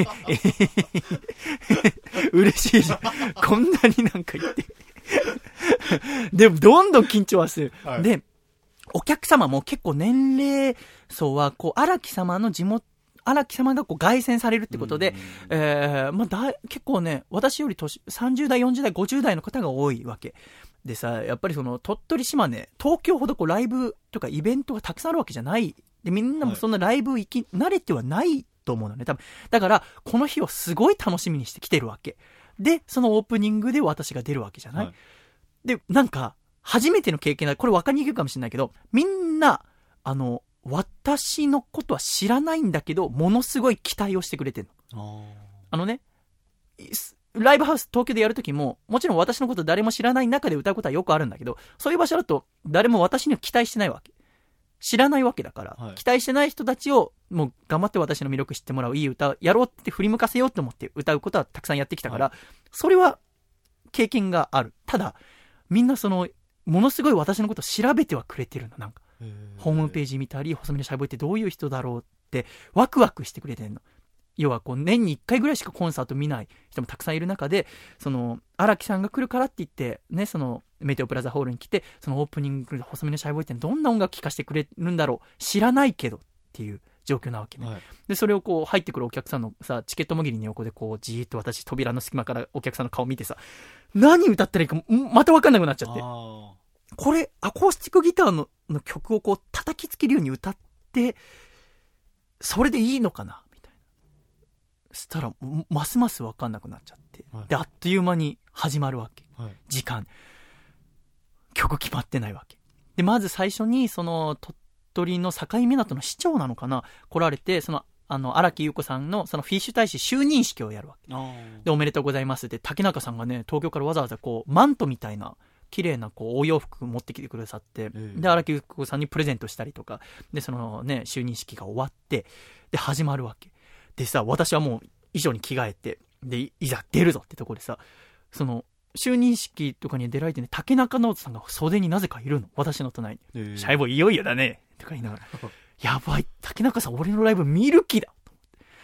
嬉しいじゃんこんなになんか言ってでもどんどん緊張はする、はい、でお客様も結構年齢層はこう荒木様の地元荒木様がこう凱旋されるってことで、えーまあ、だ結構ね私より年さんじゅうだいよんじゅうだいごじゅうだいの方が多いわけでさ、やっぱりその鳥取島根東京ほどこうライブとかイベントがたくさんあるわけじゃないで、みんなもそんなライブ行き慣れてはないと思うのね多分。だからこの日をすごい楽しみにして来てるわけで、そのオープニングで私が出るわけじゃない、はい、でなんか初めての経験だ。これ分かりにくいかもしれないけど、みんなあの私のことは知らないんだけどものすごい期待をしてくれてるの。あのね、ライブハウス東京でやるときももちろん私のこと誰も知らない中で歌うことはよくあるんだけど、そういう場所だと誰も私には期待してないわけ。知らないわけだから、はい、期待してない人たちをもう頑張って私の魅力知ってもらう、いい歌やろうって振り向かせようと思って歌うことはたくさんやってきたから、はい、それは経験がある。ただみんなそのものすごい私のことを調べてはくれてるの。なんかホームページ見たり、細身のシャイボーイってどういう人だろうってワクワクしてくれてるの。要はこう年にいっかいぐらいしかコンサート見ない人もたくさんいる中で、その荒木さんが来るからって言ってね、そのメテオプラザホールに来て、そのオープニングで細身のシャイボーイってどんな音楽聴かせてくれるんだろう、知らないけどっていう状況なわけね、はい、でそれをこう入ってくるお客さんのさ、チケットもぎりの横でこうじーっと私扉の隙間からお客さんの顔見てさ、何歌ったらいいかまた分かんなくなっちゃって、これアコースティックギター の, の曲をこう叩きつけるように歌ってそれでいいのかなみたいな。そしたらますます分かんなくなっちゃって、はい、であっという間に始まるわけ、はい、時間曲決まってないわけで、まず最初にその鳥取の境港の市長なのかな来られて、そのあの荒木優子さんのそのフィッシュ大使就任式をやるわけで、おめでとうございますって竹中さんがね、東京からわざわざこうマントみたいな綺麗なこうお洋服持ってきてくださって、うん、で荒木優子さんにプレゼントしたりとかで、そのね就任式が終わってで始まるわけでさ、私はもう衣装に着替えてでいざ出るぞってところでさ、その就任式とかに出られてね、竹中直人さんが袖になぜかいるの、私の隣に、えー、シャイボーイいよいよだねとか言いながらやばい、竹中さん俺のライブ見る気だと思って、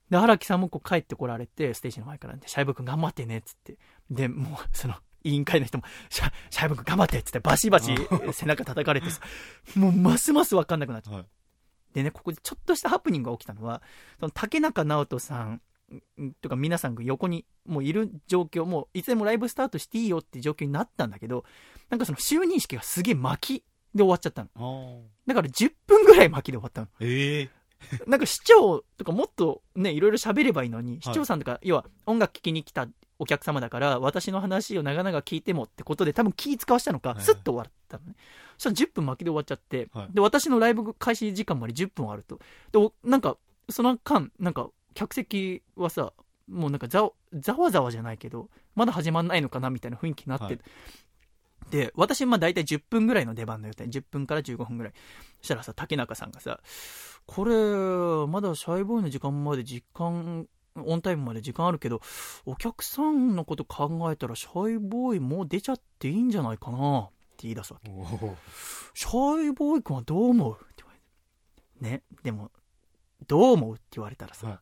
で荒木さんもこう帰ってこられてステージの前からで、シャイボーイ君頑張ってねっつって、でもうその委員会の人もシャ, シャイボーイ君頑張ってっつってバシバシ背中叩かれてさもうますます分かんなくなっちゃう、はい、でねここでちょっとしたハプニングが起きたのは、その竹中直人さんとか皆さんが横にもういる状況、もういつでもライブスタートしていいよって状況になったんだけど、なんかその就任式がすげえ巻きで終わっちゃったの。だからじゅっぷんぐらい巻きで終わったの。 ええー、 なんか市長とかもっとねいろいろ喋ればいいのに、市長さんとか、はい、要は音楽聴きに来たお客様だから私の話を長々聞いてもってことで多分気使わしたのか、スッと終わったのね。そしたらじゅっぷん巻きで終わっちゃって、はい、で私のライブ開始時間までじゅっぷんあると。でなんかその間なんか客席はさもうなんかざざわざわじゃないけどまだ始まんないのかなみたいな雰囲気になって、はい、で私まあ大体じゅっぷんぐらいの出番の予定、じゅっぷんからじゅうごふんぐらい。そしたらさ竹中さんがさ、これまだシャイボーイの時間まで時間オンタイムまで時間あるけどお客さんのこと考えたらシャイボーイもう出ちゃっていいんじゃないかなって言い出すわけ。シャイボーイ君はどう思うって言われてね。でもどう思うって言われたらさ、はい、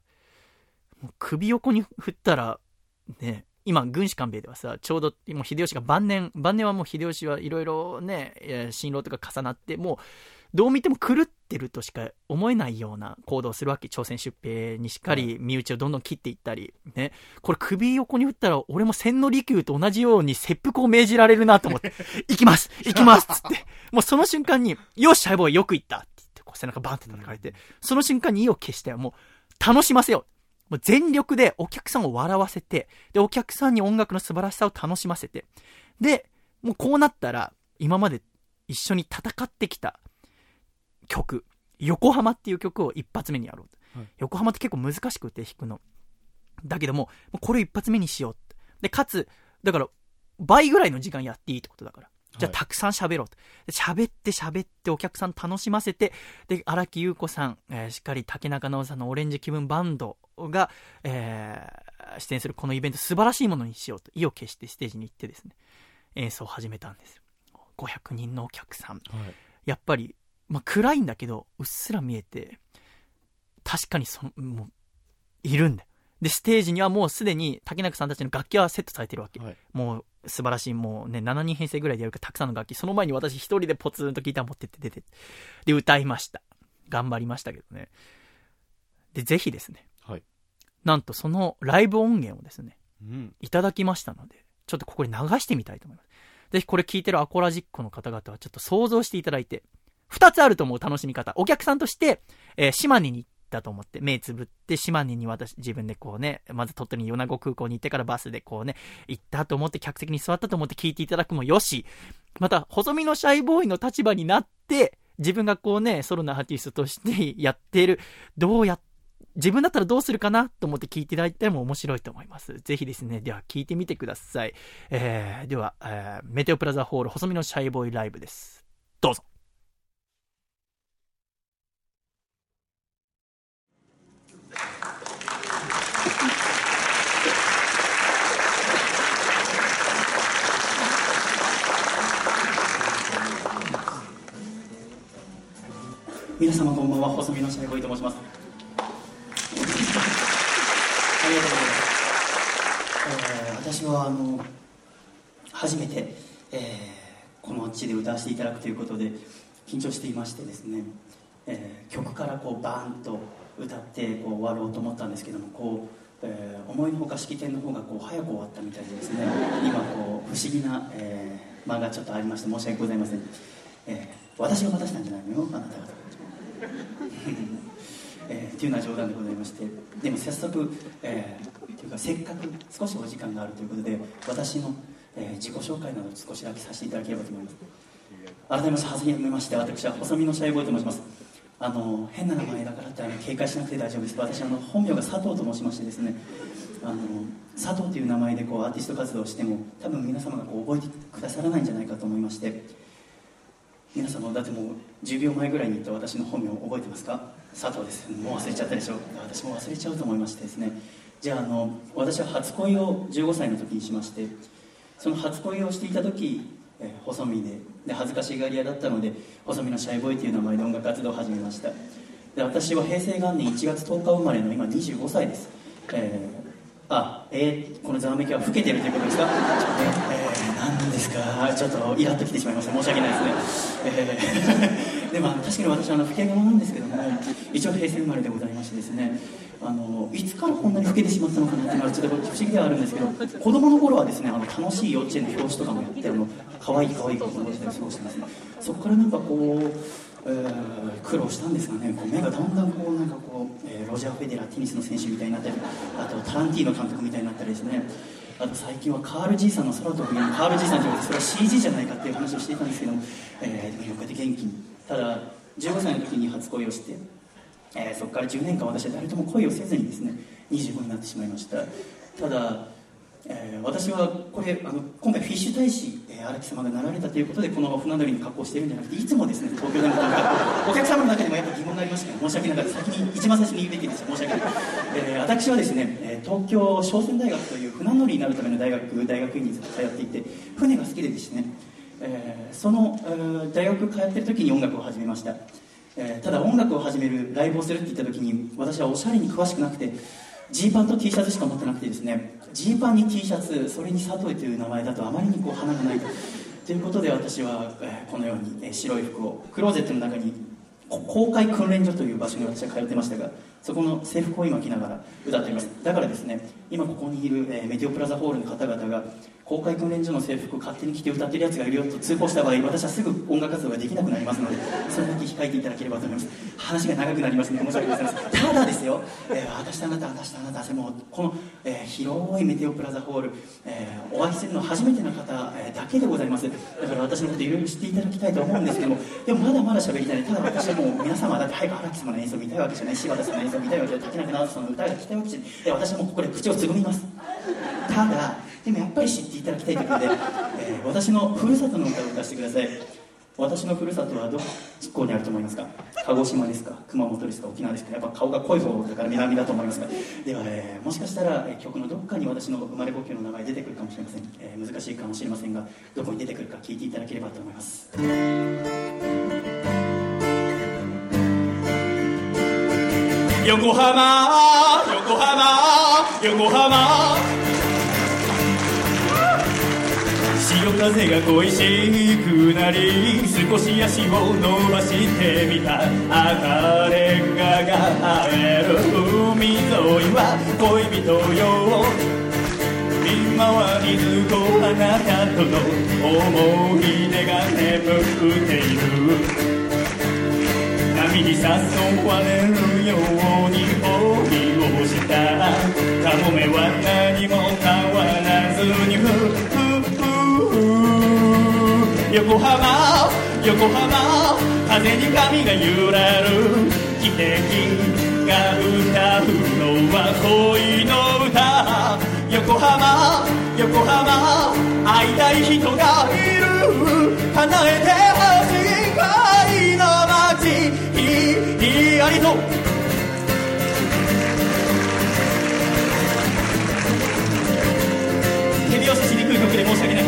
もう首横に振ったらね、今軍師官兵衛ではさちょうどもう秀吉が晩年晩年はもう秀吉はいろいろね辛労とか重なってもうどう見ても狂ってるとしか思えないような行動をするわけ。朝鮮出兵にしっかり身内をどんどん切っていったりね。これ首横に振ったら俺も千利休と同じように切腹を命じられるなと思って行きます行きますっつってもうその瞬間によしシャイボーイよく行ったって言ってこう背中バンって叩かれて、その瞬間に意を決してもう楽しませよう、もう全力でお客さんを笑わせて、でお客さんに音楽の素晴らしさを楽しませて、でもうこうなったら今まで一緒に戦ってきた曲横浜っていう曲を一発目にやろうと、はい、横浜って結構難しくて弾くのだけどももうこれ一発目にしようで、かつだから倍ぐらいの時間やっていいってことだから、じゃあたくさん喋ろうと、喋って喋ってお客さん楽しませて、で荒木優子さん、えー、しっかり竹中直人さんのオレンジ気分バンドが、えー、出演するこのイベント素晴らしいものにしようと意を決してステージに行ってですね演奏を始めたんですよ。ごひゃくにんのお客さん、はい、やっぱりまあ、暗いんだけどうっすら見えて確かにそのもういるんだよ。でステージにはもうすでに竹中さんたちの楽器はセットされてるわけ、はい、もう素晴らしいもうねしちにん編成ぐらいでやるからたくさんの楽器、その前に私一人でポツンとギター持ってって出てで歌いました。頑張りましたけどね。でぜひですね、はい、なんとそのライブ音源をですね、うん、いただきましたのでちょっとここで流してみたいと思います。ぜひこれ聞いてるアコラジックの方々はちょっと想像していただいて、二つあると思う楽しみ方。お客さんとして、えー、島根に行ったと思って、目つぶって島根に私、自分でこうね、まず鳥取に米子空港に行ってからバスでこうね、行ったと思って客席に座ったと思って聞いていただくもよし、また、細身のシャイボーイの立場になって、自分がこうね、ソロのアーティストとしてやっている、どうや、自分だったらどうするかなと思って聞いていただいても面白いと思います。ぜひですね、では聞いてみてください。えー、では、えー、メテオプラザホール細身のシャイボーイライブです。どうぞ。 皆様こんばんは、細身のシャイボーイと申します。ありがとうございます。えー、私はあの初めて、えー、この地で歌わせていただくということで緊張していましてですね、えー、曲からこうバーンと歌ってこう終わろうと思ったんですけども、こう、えー、思いのほか式典の方がこう早く終わったみたいでですね、今こう不思議な、えー、間がちょっとありまして申し訳ございません。えー、私が渡したんじゃないのよ、あなた方。えー、っていうのは冗談でございまして、でも早速、えー、っていうかせっかく少しお時間があるということで私の、えー、自己紹介など少しだけさせていただければと思います。改めまして初めまして、私は細身のシャイボーイと申します。あの変な名前だからってあの警戒しなくて大丈夫です。私あの本名が佐藤と申しましてですね、あの佐藤という名前でこうアーティスト活動をしても多分皆様がこう覚えてくださらないんじゃないかと思いまして、皆様だってもうじゅうびょうまえぐらいに言った私の本名を覚えてますか？佐藤です。もう忘れちゃったでしょ。私も忘れちゃうと思いましてですね、じゃあ、あの私は初恋をじゅうごさいの時にしまして、その初恋をしていた時、えー、細身でで恥ずかしがり屋だったので細身のシャイボーイという名前で音楽活動を始めました。 で私は平成元年いちがつとおか生まれの今にじゅうごさいです。えーあ、えー、このざわめきは老けてるということですか？えー、なんですか、ちょっとイラッときてしまいました。申し訳ないですね。えー、でも確かに私はあの老け者なんですけども、一応平成生まれでございましてですね、あのいつからこんなに老けてしまったのかなっていうのはちょっと不思議ではあるんですけど、子供の頃はですね、あの楽しい幼稚園の表紙とかもやって、あの可愛い可愛い子供たちで過ごしてますね。そこからなんかこう、えー、苦労したんですがね、こう目がだんだんこうなんかこう、えー、ロジャー・フェデラーテニスの選手みたいになったり、あとタランティーノ監督みたいになったりですね、あと最近はカール・ジーさんの空飛ぶように、カール・ジーさんということでそれは シージー じゃないかっていう話をしていたんですけども、えー、でもこうやって元気に、ただじゅうごさいの時に初恋をして、えー、そこからじゅうねんかん私は誰とも恋をせずにですねにじゅうごになってしまいました。ただ、えー、私はこれあの今回フィッシュ大使荒木様がなられたということでこの船乗りに格好しているんじゃなくて、いつもですね東京でもお客様の中にもやっぱ疑問がありましたけど、申し訳なかった。先に一番最初に言うべきです。申し訳ない、えー、私はですね東京商船大学という船乗りになるための大学大学院にずっと通っていて、船が好きでですね、えー、その、えー、大学通っている時に音楽を始めました。えー、ただ音楽を始めるライブをするって言った時に私はおしゃれに詳しくなくて、ジーパンと T シャツしか持ってなくてですね、ジーパンに T シャツ、それに佐藤という名前だとあまりにこう花がないということで、私は、えー、このように、えー、白い服をクローゼットの中に公開訓練所という場所に私は通ってましたが、そこの制服を今着ながら歌っています。だからですね、今ここにいる、えー、メディオプラザホールの方々が公開訓練所の制服を勝手に着て歌ってるやつがいるよと通報した場合、私はすぐ音楽活動ができなくなりますので、それだけ控えていただければと思います。話が長くなりますので申し訳ございません。ただですよ、えー、私とあなた私とあなた、もうこの、えー、広いメディオプラザホール、えー、お会いするの初めての方、えー、だけでございます。だから私のこといろいろ知っていただきたいと思うんですけども、でもまだまだ喋りたい。ただ私はもう皆様だって早く荒木様の演奏見たいわけじゃない、柴田さんの演奏見たいわけじゃない、竹中直人さんの歌が聴きたいわけじゃない。で私はもうここで口をつぐみます。ただでもやっぱり知っていただきたいということで、えー、私のふるさとの歌を歌わせてください。私のふるさとはどこにあると思いますか？鹿児島ですか？熊本ですか？沖縄ですか？やっぱ顔が濃い方だから南だと思いますが、では、えー、もしかしたら、えー、曲のどこかに私の生まれ故郷の名前出てくるかもしれません。えー、難しいかもしれませんが、どこに出てくるか聞いていただければと思います。 横浜横浜横浜、潮風が恋しくなり少し足を伸ばしてみた。赤レンガが生える海沿いは恋人よ、今は水とあなたとの思い出が眠っている。波に誘われるように恋をした。カモメは何も変わらずにふふふ横浜横浜、風に髪が揺れる。汽笛が歌うのは恋の歌。横浜横浜、会いたい人がいる。叶えてほしい愛の街、いいありと手拍子しにくい曲で申し訳ない。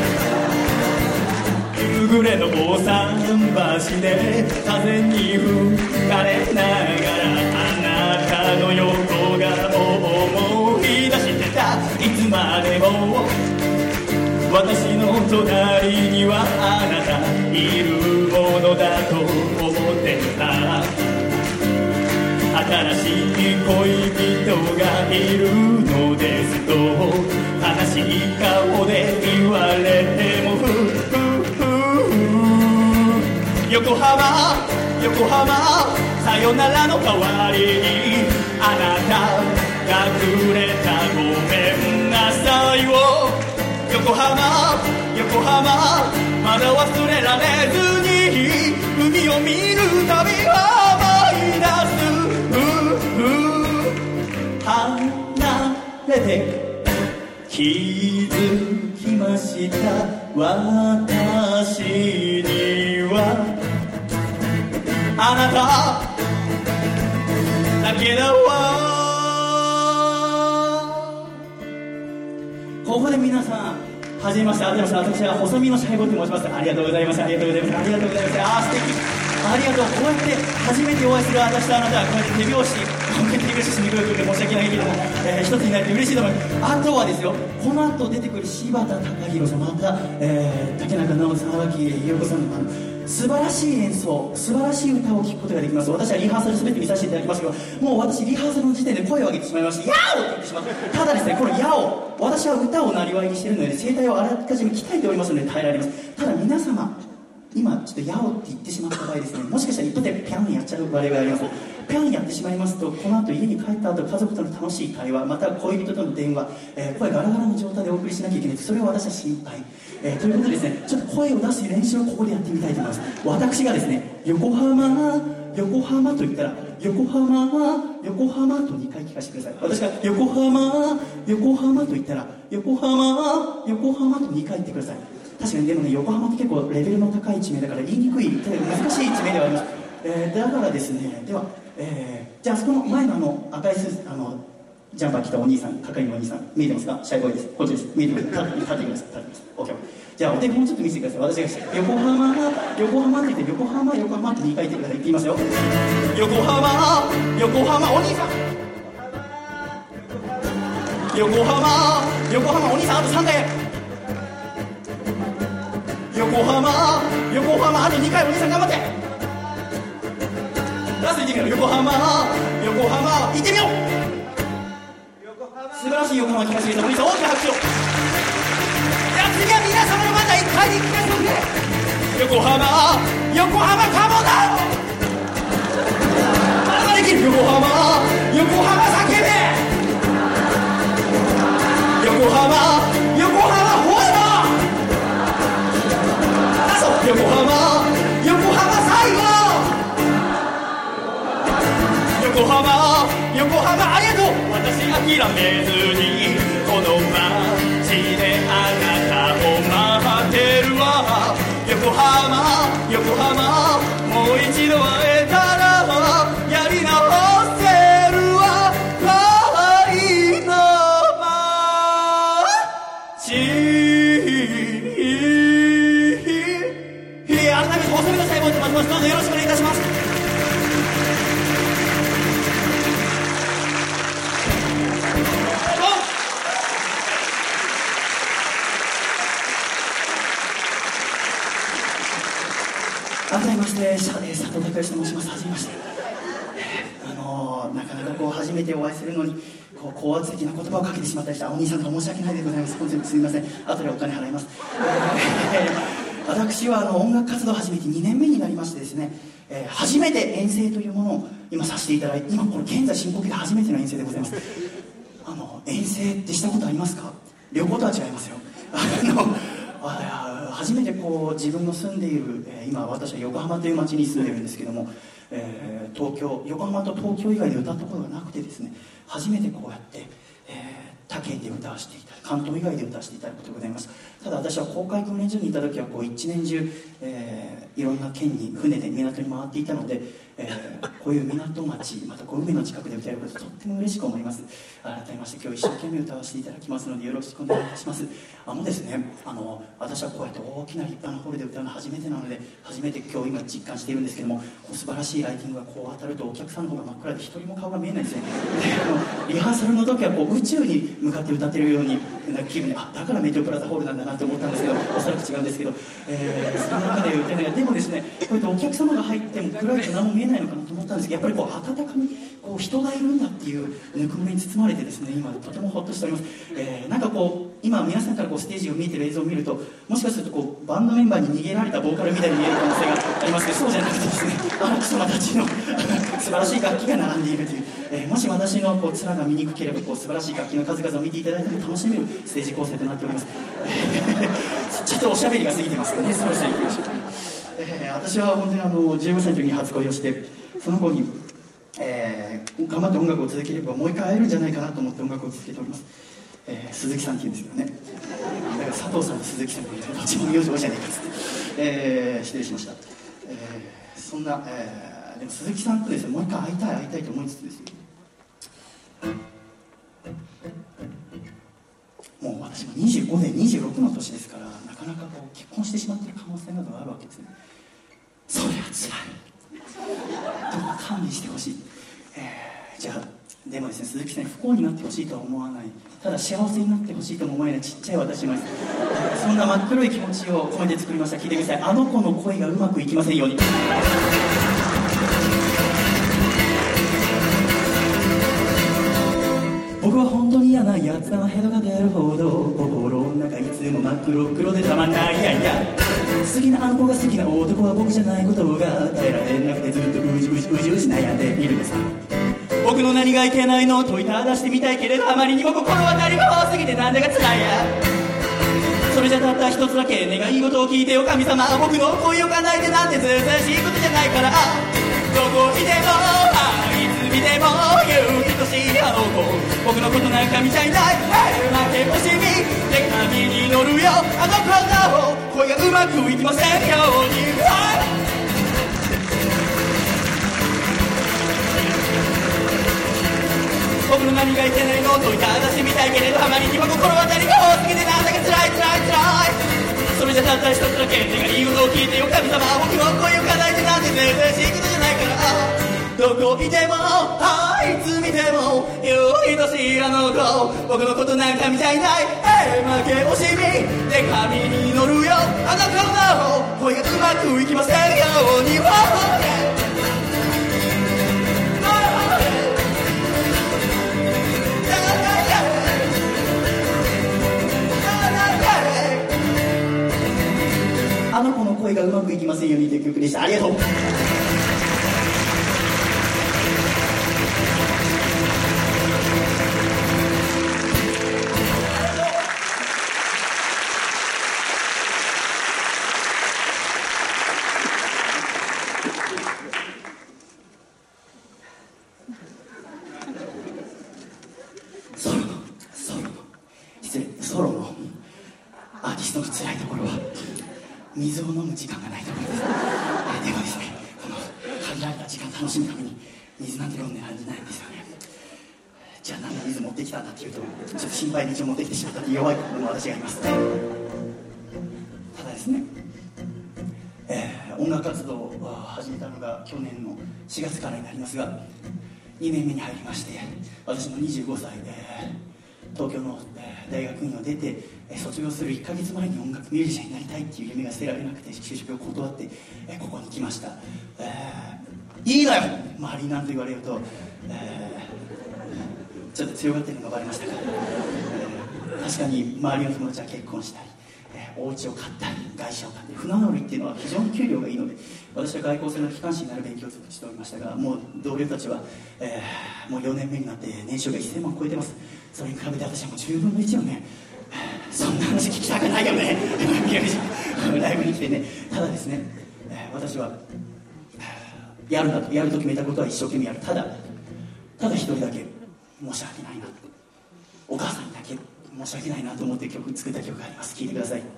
夕暮れの大桟橋で風に吹かれながら、あなたの横顔を思い出してた。いつまでも私の隣にはあなたいるものだと思ってた。新しい恋人がいるのですと悲しい顔で言われてもふふふ横浜横浜、さよならの代わりにあなたがくれたごめんなさいを。横浜横浜、まだ忘れられずに海を見るたび思い出す。離れて気づきました。私にはあなただけだわ。 ここで皆さんはじめまして、ありがとうございます。私は細身のシャイボーイと申します。ありがとうございます。ありがとうございます。ありがとうございます。あー素敵。 ありがとう。こうやって初めてお会いする私とあなたはこうやって手拍子、本当に手拍子しに来るという申し訳ないけれども、えー、一つになって嬉しいと思います。あとはですよ、この後出てくる柴田貴弘さん、また、えー、竹中直人さん、荒木優子さんのあの素晴らしい演奏、素晴らしい歌を聴くことができます。私はリハーサル全て見させていただきますけど、もう私リハーサルの時点で声を上げてしまいまして、ヤオって言ってしまった。ただですね、このヤオ、私は歌をなりわいにしているので声帯をあらかじめ鍛えておりますので耐えられます。ただ皆様、今ちょっとヤオって言ってしまった場合ですね、もしかしたら一歩でピャンやっちゃう場合があります。ピャンやってしまいますと、この後家に帰った後家族との楽しい会話、また恋人との電話、えー、声ガラガラの状態でお送りしなきゃいけない。それを私は心配、えー、ということでですね、ちょっと声を出す練習をここでやってみたいと思います。私がですね、横浜横浜と言ったら、横浜横浜とにかい聞かせてください。私が横浜横浜と言ったら、横浜横浜とにかい言ってください。確かにでもね、横浜って結構レベルの高い地名だから言いにくい、難しい地名ではあります。えー、だからですね、では、えー、じゃあそこの前のあの赤いスーツ、あのジャンパー着たお兄さん、係のお兄さん、見えてますか？シャイボーイです。こっちです。見えてください。立ってください。立ってください。オッケー。じゃあお手本ちょっと見せてください。私が横浜横浜って言って、横浜横浜ってにかい言ってください。言ってみますよ。横浜横浜、お兄さん、横浜横浜、お兄さん、あとさんかい。横浜横浜、あとにかい、お兄さん頑張って。ラスト行ってみよう。横浜横浜、行ってみよう。素晴らしい横浜を聞かせてくれたお兄さん、大きな拍手を。じゃあ次は皆様のまたいっかいに聞かせてくれ。横浜横浜、カモだ。まだできる。横浜横浜、叫べ。横浜横浜、ホーム。横浜横浜、最後。横浜横浜、ありがとう。私諦めずにこの街であなたを待ってるわ。横浜横浜、もう一度会えたらやり直せるわ。愛の街。改めて細身の細胞と申します。どうぞよろしくお願いいたします。改めまして、佐藤孝義と申します。はじめまして。あのー、なかなかこう初めてお会いするのにこう高圧的な言葉をかけてしまったりして、お兄さんと申し訳ないでございます。本当にすみません。後でお金払います。私はあの音楽活動を始めてにねんめになりましてですね、えー、初めて遠征というものを今させていただいて、今これ現在進行形で初めての遠征でございます。あの遠征ってしたことありますか？旅行とは違いますよ。あのあ初めてこう自分の住んでいる、えー、今私は横浜という町に住んでいるんですけども、えー、東京横浜と東京以外で歌ったことがなくてですね、初めてこうやって、えー、他県で歌わせていただく、関東以外で歌わせていただくことでございます。ただ私は航海訓練所にいた時はこう一年中、えー、いろんな県に船で港に回っていたので、えー、こういう港町、またこう海の近くで歌えることとっても嬉しく思います。改めまして今日一生懸命歌わせていただきますのでよろしくお願いいたします。あのですね、あの私はこうやって大きな立派なホールで歌うのは初めてなので、初めて今日今実感しているんですけども、こう素晴らしいライティングがこう当たるとお客さんの方が真っ暗で一人も顔が見えないんですね。であのリハーサルの時はこう宇宙に向かって歌ってるようになんか気分で、あ、だからメテオプラザホールなんだなと思ったんですけど、おそらく違うんですけど、えー、その中で歌えない。でもですね、こうやってお客様が入っても暗いと何も見えないのかなと思ったんですけど、やっぱりこう温かみ、こう人がいるんだっていうぬくもりに包まれてですね、今とてもホッとしております。えー、なんかこう今皆さんからこうステージを見えてる映像を見ると、もしかするとこうバンドメンバーに逃げられたボーカルみたいに見える可能性がありますけど、そうじゃなくてですね、荒木様たちの素晴らしい楽器が並んでいるという、えー、もし私のこう面が見にくければこう素晴らしい楽器の数々を見ていただいても楽しめるステージ構成となっております。ちょっとおしゃべりが過ぎてますかね。そろそろ行きましょう。えー、私は本当にあのじゅうごさいの時に初恋をして、その子に、えー、頑張って音楽を続ければもう一回会えるんじゃないかなと思って音楽を続けております。えー、鈴木さんっていうんですけどね、だから佐藤さんと鈴木さんがいる、どっちも名字じゃねえかっつって、えー、失礼しました。えー、そんな、えー、でも鈴木さんとですね、もう一回会いたい会いたいと思いつつですよ、もう私もにじゅうごでにじゅうろくの年ですから、なかなかこう結婚してしまっている可能性などがあるわけですね。そりゃつらい。 どうか勘弁してほしい、えー、じゃあでもですね、鈴木さんに不幸になってほしいとは思わない、ただ幸せになってほしいとも思えないちっちゃい私もです、そんな真っ黒い気持ちを込めて作りました。聞いてください。あの子の恋がうまくいきませんように。僕は本当に嫌なやつだ、ヘドが出るほど心の中いつも真っ黒黒でたまんない。いやいや、好きなあの子が好きな男は僕じゃないことが耐えられなくてずっとうじうじうじうじ悩んでいるんです。僕の何がいけないの問いただしてみたいけれど、あまりにも心当たりが多すぎてなんだかつらいや。それじゃたった一つだけ願い事を聞いてよ神様、僕の恋を叶えてなんてずうずうしいことじゃないから。どこにでもいつ見ても言う人しいあの子、僕のことなんか見ちゃいない。負け惜しみ手紙に乗るよあの子の恋がうまくいきませんように。僕の何がいけないのといただしてみたいけれど、あまりにも心当たりが多すぎてなんだかつらいつらいつらい。それじゃたった一つだけ願い事を聞いてよ神様、僕の恋を叶えてなんて全然しいことじゃないから。どこいてもいつ見ても言う人しいあの子、僕のことなんか見ちゃいない。負け惜しみ手紙に乗るよあの子の恋がうまくいきませんように。あの子の声がうまくいきませんようにという曲でした。ありがとう。ソロのソロの失礼ソロのアーティストの辛いところは水を飲む時間がないところです。でもですね、この限られた時間楽しむために水なんて飲んでないんですよね。じゃあなんで水持ってきたんだっていうと、ちょっと心配で一応持ってきてしまったって弱い心の私がいます。ただですね、えー、音楽活動を始めたのが去年のしがつからになりますが、にねんめに入りまして、私もにじゅうごさいで東京の大学院を出て卒業するいっかげつまえに音楽ミュージシャンになりたいっていう夢が捨てられなくて就職を断ってここに来ました。えー、いいのよ周りになんと言われると、えー、ちょっと強がってるのがバレましたが、えー、確かに周りの友達は結婚したり、えー、お家を買ったり外車を買ったり、船乗りっていうのは非常に給料がいいので、私は外交船の機関士になる勉強をしておりましたが、もう同僚たちは、えー、もうよねんめになって年収がせんまん超えてます。それに比べて私はもうじゅうぶんのいちよね。そんな話聞きたくないよねライブに来てね。ただですね、えー、私はやるんだと、やると決めたことは一生懸命やる。ただただ一人だけ申し訳ないな、お母さんにだけ申し訳ないなと思って曲作った曲があります。聴いてください。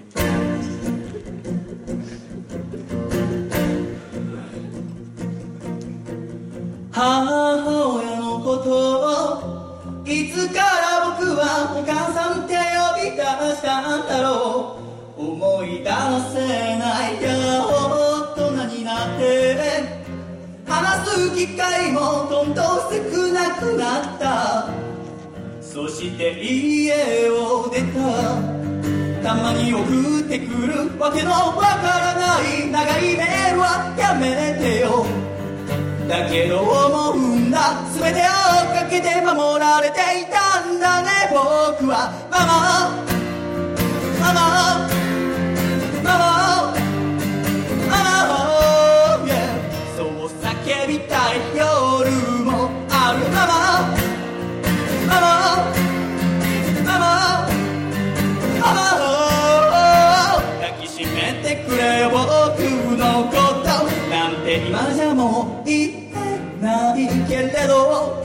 母親のことをいつから僕はお母さんって呼び出したんだろう。思い出せないや大人になって話す機会もどんどん少なくなった。そして家を出た。たまに送ってくるわけのわからない長いメールはやめてよ。だけど思うんだ、全てをかけて守られていたんだね僕は。ママママママママ、yeah、そう叫びたい夜もある。ママママママママ、抱きしめてくれよ僕のことなんて今じゃもう言えないけれど、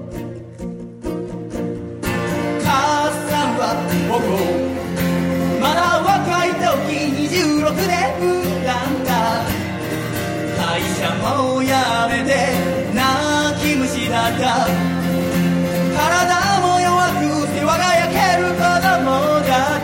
母さんは僕をまだ若い時にじゅうろくで産んだんだ。会社も辞めて泣き虫だった。体も弱く世話が焼ける子供だった。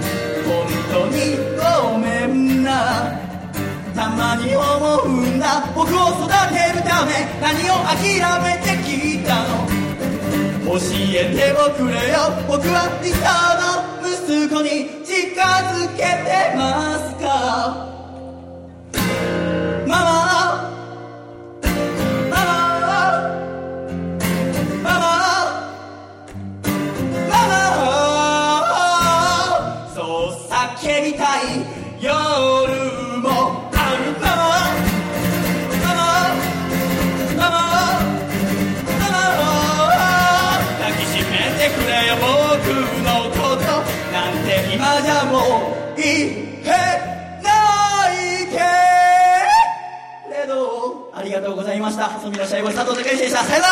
本当にごめんな。たまに思うんだ僕を育てるため何を諦めてきたの教えておくれよ僕は理想の息子に近づけてますかママママママママそう叫びたい夜もあるママママママママ抱きしめてくれよ僕のことなんて今じゃもう言えないけれどありがとうございました細身のシャイボーイ佐藤孝之でした。さよなら。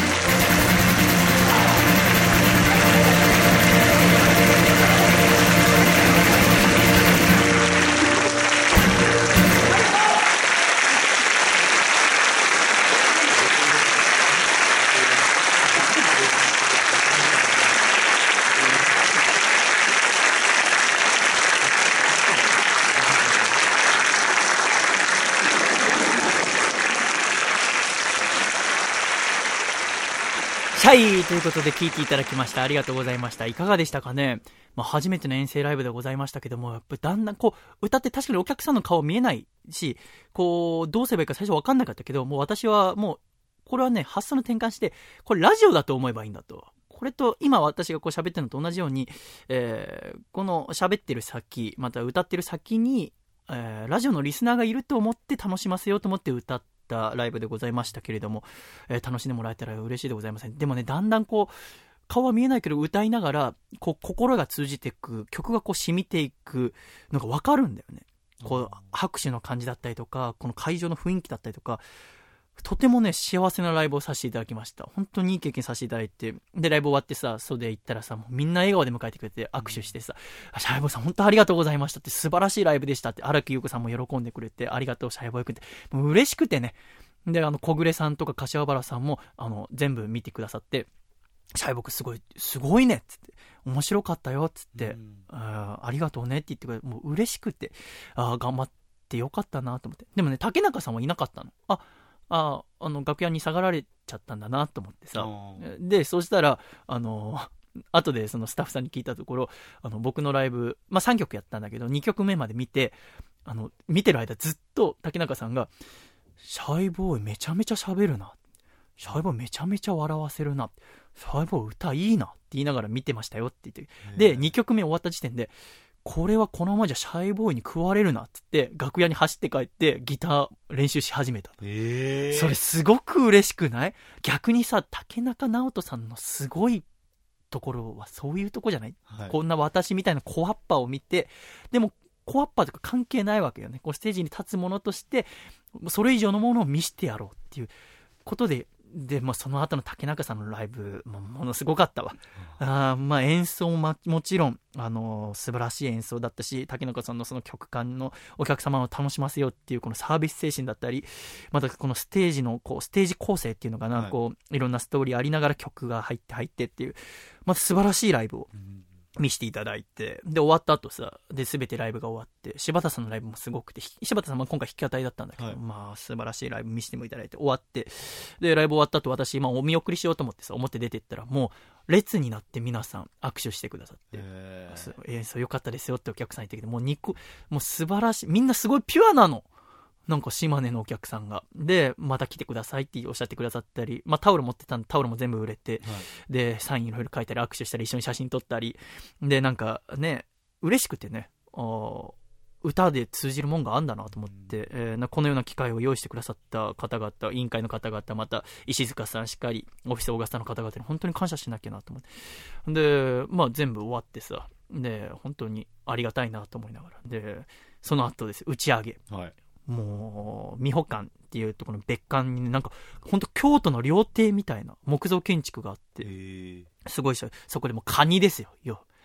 はい、ということで聴いていただきました。ありがとうございました。いかがでしたかね。まあ、初めての遠征ライブでございましたけども、やっぱりだんだんこう、歌って確かにお客さんの顔見えないし、こう、どうすればいいか最初分かんなかったけど、もう私はもう、これはね、発想の転換して、これラジオだと思えばいいんだと。これと、今私がこう喋ってるのと同じように、えー、この喋ってる先、また歌ってる先に、えー、ラジオのリスナーがいると思って楽しませようと思って歌って、ライブでございましたけれども、えー、楽しんでもらえたら嬉しいでございません。でもね、だんだんこう顔は見えないけど歌いながらこう心が通じていく、曲がこう染みていくのが分かるんだよね。こう拍手の感じだったりとか、この会場の雰囲気だったりとか、とてもね幸せなライブをさせていただきました。本当にいい経験させていただいて、でライブ終わってさ、袖行ったらさ、もうみんな笑顔で迎えてくれて握手してさ、シャイボーイさん本当ありがとうございましたって、素晴らしいライブでしたって、荒木優子さんも喜んでくれて、ありがとうシャイボーイ君って、もう嬉しくてね。であの小暮さんとか柏原さんもあの全部見てくださって、シャイボーイすごいすごいねっつって、面白かったよっつって、うん、あ, ありがとうねって言ってくれて、もう嬉しくて、あ頑張ってよかったなと思って。でもね、竹中さんはいなかったの。あああの楽屋に下がられちゃったんだなと思ってさ、でそうしたらあの後でそのスタッフさんに聞いたところ、あの僕のライブ、まあ、さんきょくやったんだけどにきょくめまで見て、あの見てる間ずっと竹中さんがシャイボーイめちゃめちゃ喋るな、シャイボーイめちゃめちゃ笑わせるな、シャイボーイ歌いいなって言いながら見てましたよって言って、でにきょくめ終わった時点で、これはこのままじゃシャイボーイに食われるなって言って楽屋に走って帰ってギター練習し始めた。 えー、 それすごく嬉しくない？逆にさ、竹中直人さんのすごいところはそういうとこじゃない、はい、こんな私みたいな小アッパーを見て、でも小アッパーとか関係ないわけよね。こうステージに立つものとしてそれ以上のものを見せてやろうっていうことで、で、まあ、その後の竹中さんのライブもものすごかったわ。あ、まあ、演奏ももちろん、あのー、素晴らしい演奏だったし、竹中さんのその曲間のお客様を楽しませようっていうこのサービス精神だったり、またこのステージのこうステージ構成っていうのかな、はい、こういろんなストーリーありながら曲が入って入ってっていう、また素晴らしいライブを見せていただいて、で終わった後さ、で全てライブが終わって、柴田さんのライブもすごくて、柴田さんも今回弾き語りだったんだけど、はい、まあ素晴らしいライブ見せてもいただいて終わって、でライブ終わった後私、まあ、お見送りしようと思ってさ、表出てったらもう列になって皆さん握手してくださって、えー、演奏良かったですよってお客さん言ってきて、もうにこもう素晴らしい、みんなすごいピュアなの。なんか島根のお客さんがでまた来てくださいっておっしゃってくださったり、まあ、タオル持ってたんでタオルも全部売れて、はい、でサインいろいろ書いたり握手したり一緒に写真撮ったりで、なんかね嬉しくてね、あ歌で通じるもんがあんだなと思って、うんえー、このような機会を用意してくださった方々、委員会の方々、また石塚さんしっかりオフィスオーガスタの方々に本当に感謝しなきゃなと思って、で、まあ、全部終わってさ、で本当にありがたいなと思いながら、でその後です打ち上げ、はい、もう美保館っていうところの別館になんか本当京都の料亭みたいな木造建築があって、すごいし、そこでもカニですよよ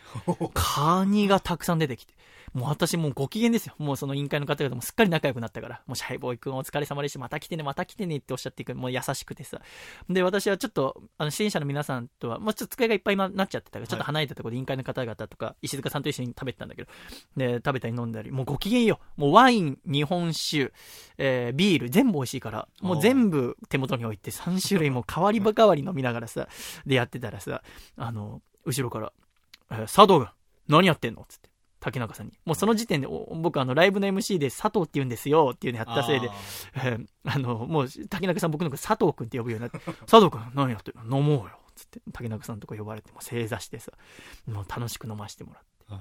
カニがたくさん出てきて、もう私もうご機嫌ですよ。もうその委員会の方々もすっかり仲良くなったから、もうシャイボーイ君お疲れ様でした。また来てね、また来てねっておっしゃっていく。もう優しくてさ。で、私はちょっと、あの、出演者の皆さんとは、もうちょっと机がいっぱいになっちゃってたから、ちょっと離れたところで委員会の方々とか、石塚さんと一緒に食べてたんだけど、で、食べたり飲んだり、もうご機嫌よ。もうワイン、日本酒、えー、ビール、全部美味しいから、もう全部手元に置いてさん種類も代わりば代わり飲みながらさ、でやってたらさ、あの、後ろから、えー、佐藤君、何やってんのつって。竹中さんに。もうその時点で、僕あの、ライブの エムシー で佐藤って言うんですよっていうのやったせいで、あ,、えー、あの、もう竹中さん僕のこと佐藤くんって呼ぶようになって、佐藤くん何やってるの飲もうよつって、竹中さんとか呼ばれて、もう正座してさ、もう楽しく飲ませてもらって。はい、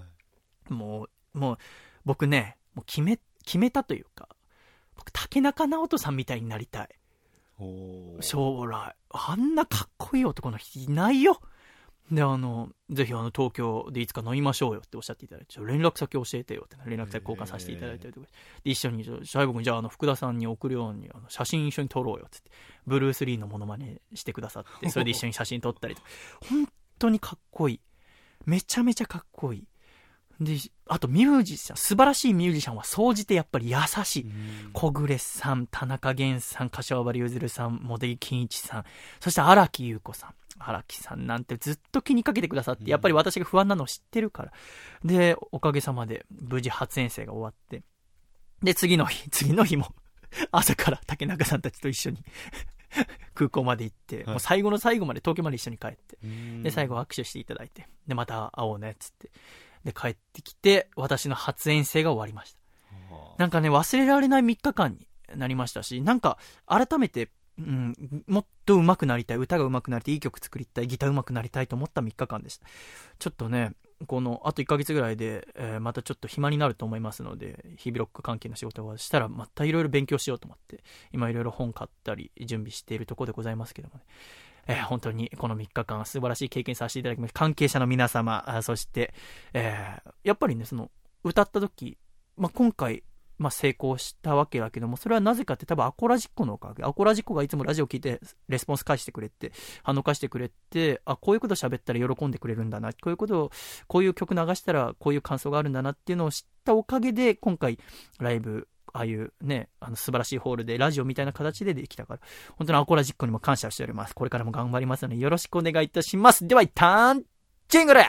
もう、もう、僕ね、もう決め、決めたというか、僕竹中直人さんみたいになりたい。将来。あんなかっこいい男の人いないよ。で、あの、ぜひあの、東京でいつか飲みましょうよっておっしゃっていただいて、連絡先教えてよって連絡先交換させていただいたりとか、で、一緒に、シャイボ君じゃあ、あの、福田さんに送るように、あの、写真一緒に撮ろうよってって、ブルース・リーのモノマネしてくださって、それで一緒に写真撮ったりとか、本当にかっこいい。めちゃめちゃかっこいい。で、あとミュージシャン、素晴らしいミュージシャンは総じてやっぱり優しい。小暮さん、田中源さん、柏原ゆずるさん、茂出木健一さん、そして荒木優子さん。荒木さんなんてずっと気にかけてくださって、やっぱり私が不安なのを知ってるから。で、おかげさまで無事初遠征が終わって。で、次の日、次の日も朝から竹中さんたちと一緒に空港まで行って、はい、もう最後の最後まで東京まで一緒に帰って、で、最後握手していただいて、で、また会おうね、つって。で、帰ってきて、私の初遠征が終わりました。なんかね、忘れられないみっかかんになりましたし、なんか、改めて、うん、もっと上手くなりたい、歌が上手くなりたい、いい曲作りたい、ギター上手くなりたいと思ったみっかかんでした。ちょっとね、このあといっかげつぐらいで、えー、またちょっと暇になると思いますので、日々ロック関係の仕事をしたらまたいろいろ勉強しようと思って、今いろいろ本買ったり準備しているところでございますけどもね、えー、本当にこのみっかかん素晴らしい経験させていただきました。関係者の皆様、そして、えー、やっぱりね、その歌った時、まあ、今回まあ、成功したわけだけども、それはなぜかって多分アコラジッコのおかげ。アコラジッコがいつもラジオ聞いてレスポンス返してくれて、反応返してくれて、あ、こういうこと喋ったら喜んでくれるんだな、こういうことを、こういう曲流したらこういう感想があるんだなっていうのを知ったおかげで、今回ライブ、ああいうね、あの素晴らしいホールでラジオみたいな形でできたから、本当にアコラジッコにも感謝しております。これからも頑張りますのでよろしくお願いいたします。では一旦、ジングル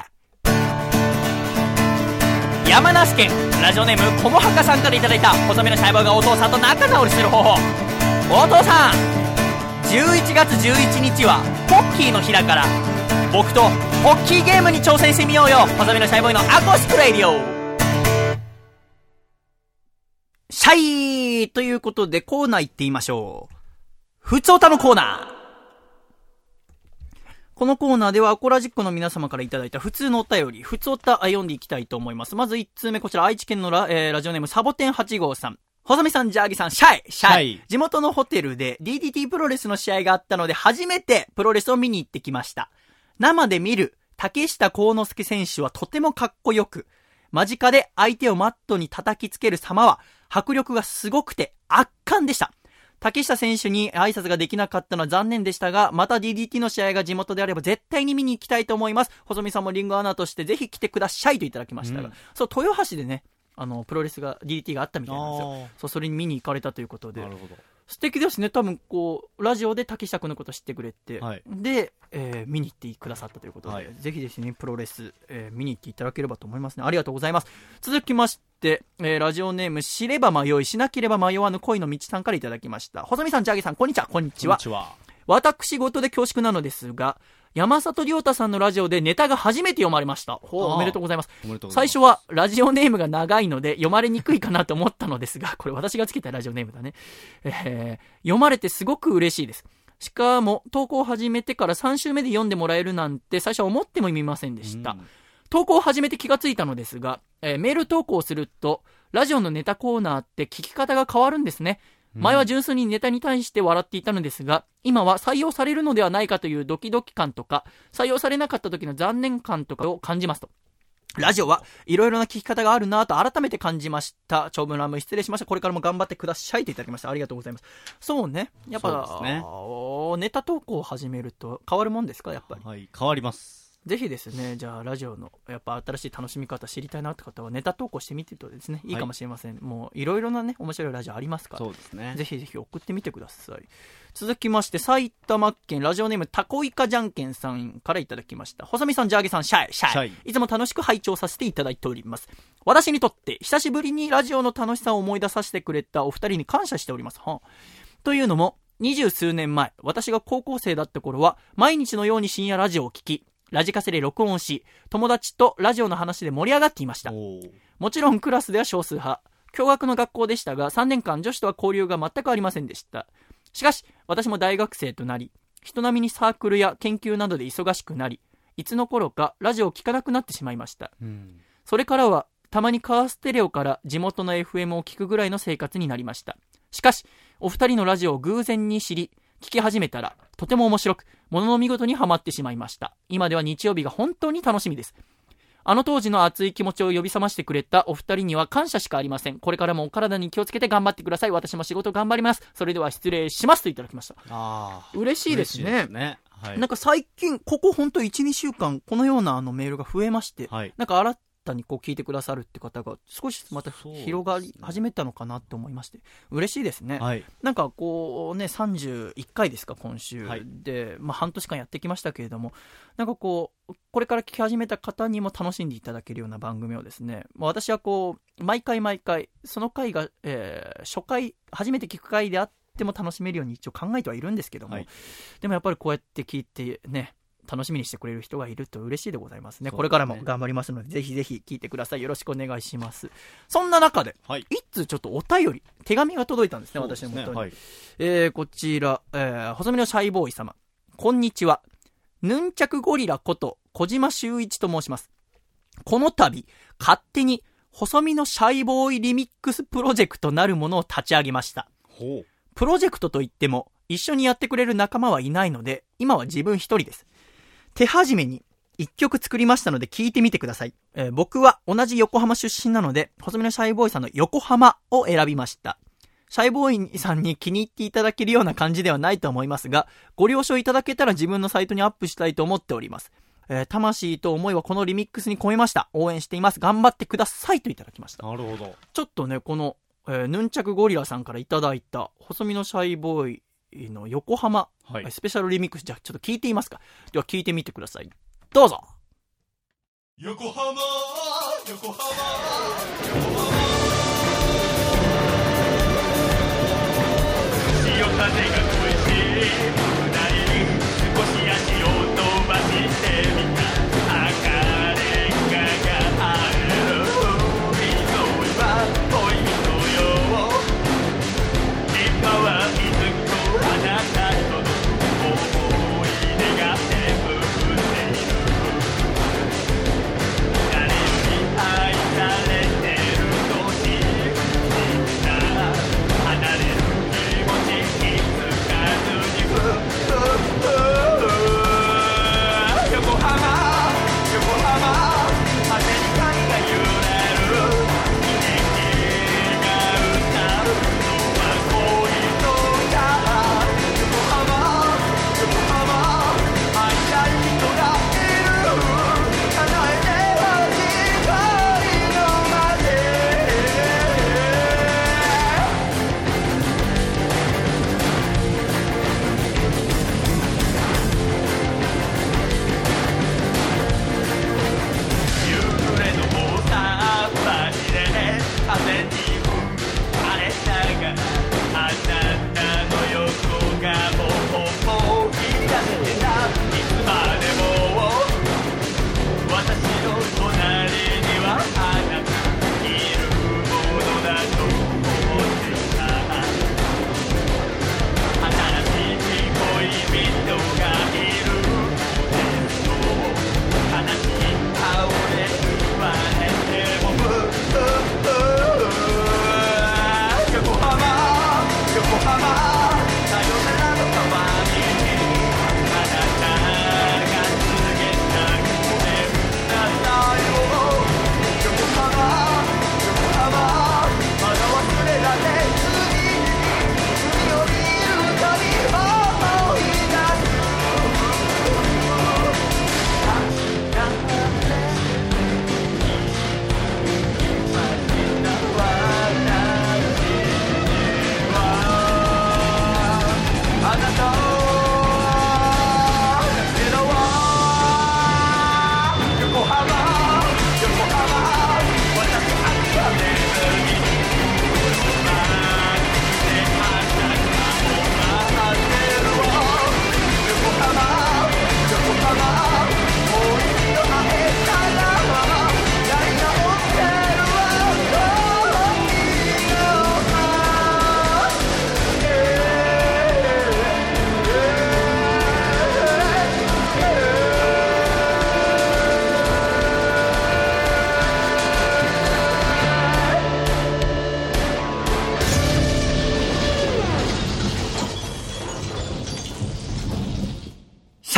山梨県ラジオネームこもはかさんからいただいた細身のシャイボーイがお父さんと仲直りする方法。お父さん、じゅういちがつじゅういちにちはポッキーの日だから、僕とポッキーゲームに挑戦してみようよ。細身のシャイボーイのアコースティックレディオシャイということでコーナー行ってみましょう。ふつおたのコーナー。このコーナーではアコラジックの皆様からいただいた普通のお便り、普通おた読んでいきたいと思います。まずいちつうめ、こちら愛知県の ラ,、えー、ラジオネームサボテンはち号さん。細見さん、ジャーギさん、シャイシャイ地元のホテルで ディーディーティー プロレスの試合があったので初めてプロレスを見に行ってきました。生で見る竹下幸之助選手はとてもかっこよく、間近で相手をマットに叩きつける様は迫力がすごくて圧巻でした。竹下選手に挨拶ができなかったのは残念でしたが、また ディーディーティー の試合が地元であれば絶対に見に行きたいと思います。細見さんもリングアナとしてぜひ来てくださいといただきましたが、うん、そう、豊橋でね、あのプロレスが ディーディーティー があったみたいなんですよ。そう、それに見に行かれたということで、なるほど、素敵ですね。多分こうラジオで竹下君のこと知ってくれて、はい、で、えー、見に行ってくださったということで、はい、ぜひですねプロレス、えー、見に行っていただければと思いますね。ありがとうございます。続きまして、えー、ラジオネーム知れば迷いしなければ迷わぬ恋の道さんからいただきました。細見さん、ジャーギさん、こんにちは。こんにちは。こんにちは。私事で恐縮なのですが、山里亮太さんのラジオでネタが初めて読まれました。ほう、おめでとうございます。最初はラジオネームが長いので読まれにくいかなと思ったのですが、これ私がつけたラジオネームだね、えー、読まれてすごく嬉しいです。しかも投稿を始めてからさん週目で読んでもらえるなんて最初は思ってもみませんでした。投稿を始めて気がついたのですが、えー、メール投稿をするとラジオのネタコーナーって聞き方が変わるんですね。前は純粋にネタに対して笑っていたのですが、今は採用されるのではないかというドキドキ感とか、採用されなかった時の残念感とかを感じますと。ラジオはいろいろな聞き方があるなと改めて感じました。長文乱文失礼しました。これからも頑張ってくださいといただきました。ありがとうございます。そうね。やっぱ、ね、ネタ投稿を始めると変わるもんですか、やっぱり。 はい、変わります。 ぜひですね、じゃあラジオのやっぱ新しい楽しみ方知りたいなって方はネタ投稿してみてるとですね、いいかもしれません。はい、もういろいろなね面白いラジオありますから、 そうですね、 ぜひぜひ送ってみてください。続きまして埼玉県ラジオネームたこいかじゃんけんさんからいただきました。細見さん、ジャーゲさん、シャイシャイ、シャイ、いつも楽しく拝聴させていただいております。私にとって久しぶりにラジオの楽しさを思い出させてくれたお二人に感謝しております。はあ、というのも二十数年前、私が高校生だった頃は毎日のように深夜ラジオを聞き、ラジカセで録音し、友達とラジオの話で盛り上がっていました。もちろんクラスでは少数派、共学の学校でしたが、さんねんかん女子とは交流が全くありませんでした。しかし私も大学生となり、人並みにサークルや研究などで忙しくなり、いつの頃かラジオを聞かなくなってしまいました。うん、それからはたまにカーステレオから地元の エフエム を聞くぐらいの生活になりました。しかしお二人のラジオを偶然に知り、聞き始めたらとても面白く、ものの見事にハマってしまいました。今では日曜日が本当に楽しみです。あの当時の熱い気持ちを呼び覚ましてくれたお二人には感謝しかありません。これからもお体に気をつけて頑張ってください。私も仕事頑張ります。それでは失礼しますといただきました。あ、嬉しいですね。嬉しいですね。はい、なんか最近ここ本当 いちにしゅうかんこのようなあのメールが増えまして、はい、なんか新たにこう聞いてくださるって方が少しまた広がり始めたのかなって思いまして、嬉しいですね。はい、なんかこうねさんじゅういっかいですか今週、はい、で、まあ、半年間やってきましたけれども、なんかこうこれから聞き始めた方にも楽しんでいただけるような番組をですね、私はこう毎回毎回その回が、えー、初回初めて聞く回であっても楽しめるように一応考えてはいるんですけども、はい、でもやっぱりこうやって聞いてね楽しみにしてくれる人がいると嬉しいでございます ね, すね。これからも頑張りますので、ぜひぜひ聞いてください。よろしくお願いします。そんな中で、はい、一通ちょっとお便り手紙が届いたんですね。私の元に、はい、えー、こちら、えー、細身のシャイボーイ様、こんにちは。ヌンチャクゴリラこと小島修一と申します。この度勝手に細身のシャイボーイリミックスプロジェクトなるものを立ち上げました。ほう。プロジェクトといっても一緒にやってくれる仲間はいないので、今は自分一人です。手始めに一曲作りましたので聞いてみてください。えー、僕は同じ横浜出身なので、細身のシャイボーイさんの横浜を選びました。シャイボーイさんに気に入っていただけるような感じではないと思いますが、ご了承いただけたら自分のサイトにアップしたいと思っております。えー、魂と思いはこのリミックスに込めました。応援しています。頑張ってくださいといただきました。 なるほど。 ちょっとね、この、えー、ヌンチャクゴリラさんからいただいた細身のシャイボーイの横浜、はい、スペシャルリミックス、じゃあちょっと聞いてみますか。では聞いてみてください。どうぞ。 横浜横浜横浜、潮風が恋しい二人に少し足を飛ばしてみた。赤レンガがある海沿いは恋のよう。今はいつこあなたとの思い出が眠っている。誰に愛されてるのにみんな離れる気持ち気づかずに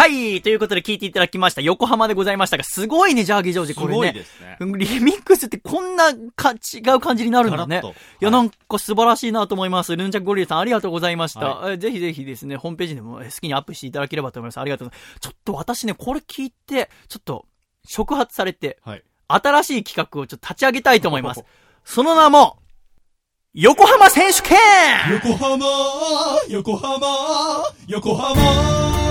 はい、ということで聞いていただきました横浜でございましたが、すごいね、ジャーギージョージ、これね。すごいですね。リミックスってこんなか違う感じになるんだね。いや、なんか素晴らしいなと思います。ルンジャクゴリラさんありがとうございました。はい、ぜひぜひですね、ホームページでも好きにアップしていただければと思います。ありがとうございます。ちょっと私ね、これ聞いて、ちょっと触発されて、はい、新しい企画をちょっと立ち上げたいと思います。その名も、横浜選手権横浜横浜横浜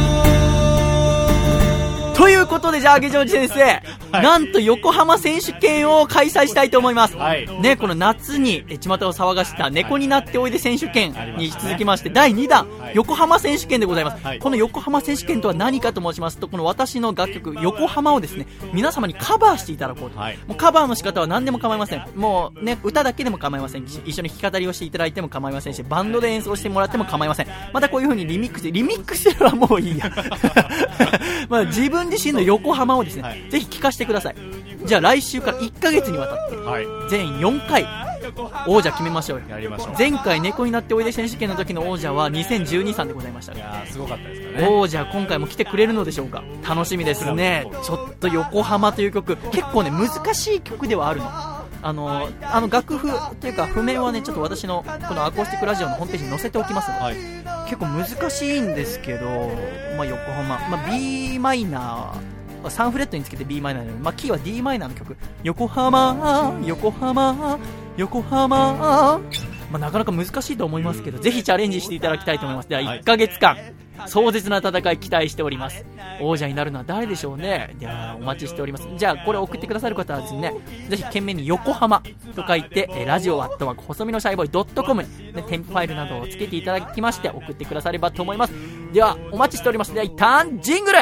ということで、ジャーギージョージ先生、はい、なんと横浜選手権を開催したいと思います。はい、ね、この夏に巷を騒がした猫になっておいで選手権に続きまして、だいにだん、はい、横浜選手権でございます。はい、この横浜選手権とは何かと申しますと、この私の楽曲、横浜をですね、皆様にカバーしていただこうと。はい、もうカバーの仕方は何でも構いません。もうね、歌だけでも構いませんし、一緒に弾き語りをしていただいても構いませんし、バンドで演奏してもらっても構いません。またこういう風にリミックス、リミックスはもういいや。まあ自分自身の横浜をですね、はい、ぜひ聞かせてください。じゃあ来週からいっかげつにわたって、はい、全よんかい王者決めましょうよ。やりましょう。前回猫になっておいで選手権の時の王者はにせんじゅうにさんでございました。いやー、すごかったですかね。王者今回も来てくれるのでしょうか。楽しみですね。ちょっと横浜という曲、結構ね難しい曲ではあるの。あのあの楽譜というか譜面はね、ちょっと私のこのアコースティックラジオのホームページに載せておきますので、はい、結構難しいんですけど、まあ、横浜、まあ、B マイナーさんフレットにつけて B マイナーなので、まあ、キーは D マイナーの曲、横浜横浜横浜、まあ、なかなか難しいと思いますけど、ぜひチャレンジしていただきたいと思います。では、いっかげつかん、はい、壮絶な戦い期待しております。王者になるのは誰でしょうね。ではお待ちしております。じゃあこれを送ってくださる方はですね、ぜひ懸命に横浜と書いて、えラジオアットマーク細身のシャイボーイドットコムに、ね、添付ファイルなどをつけていただきまして送ってくださればと思います。ではお待ちしております。では一旦ジングル。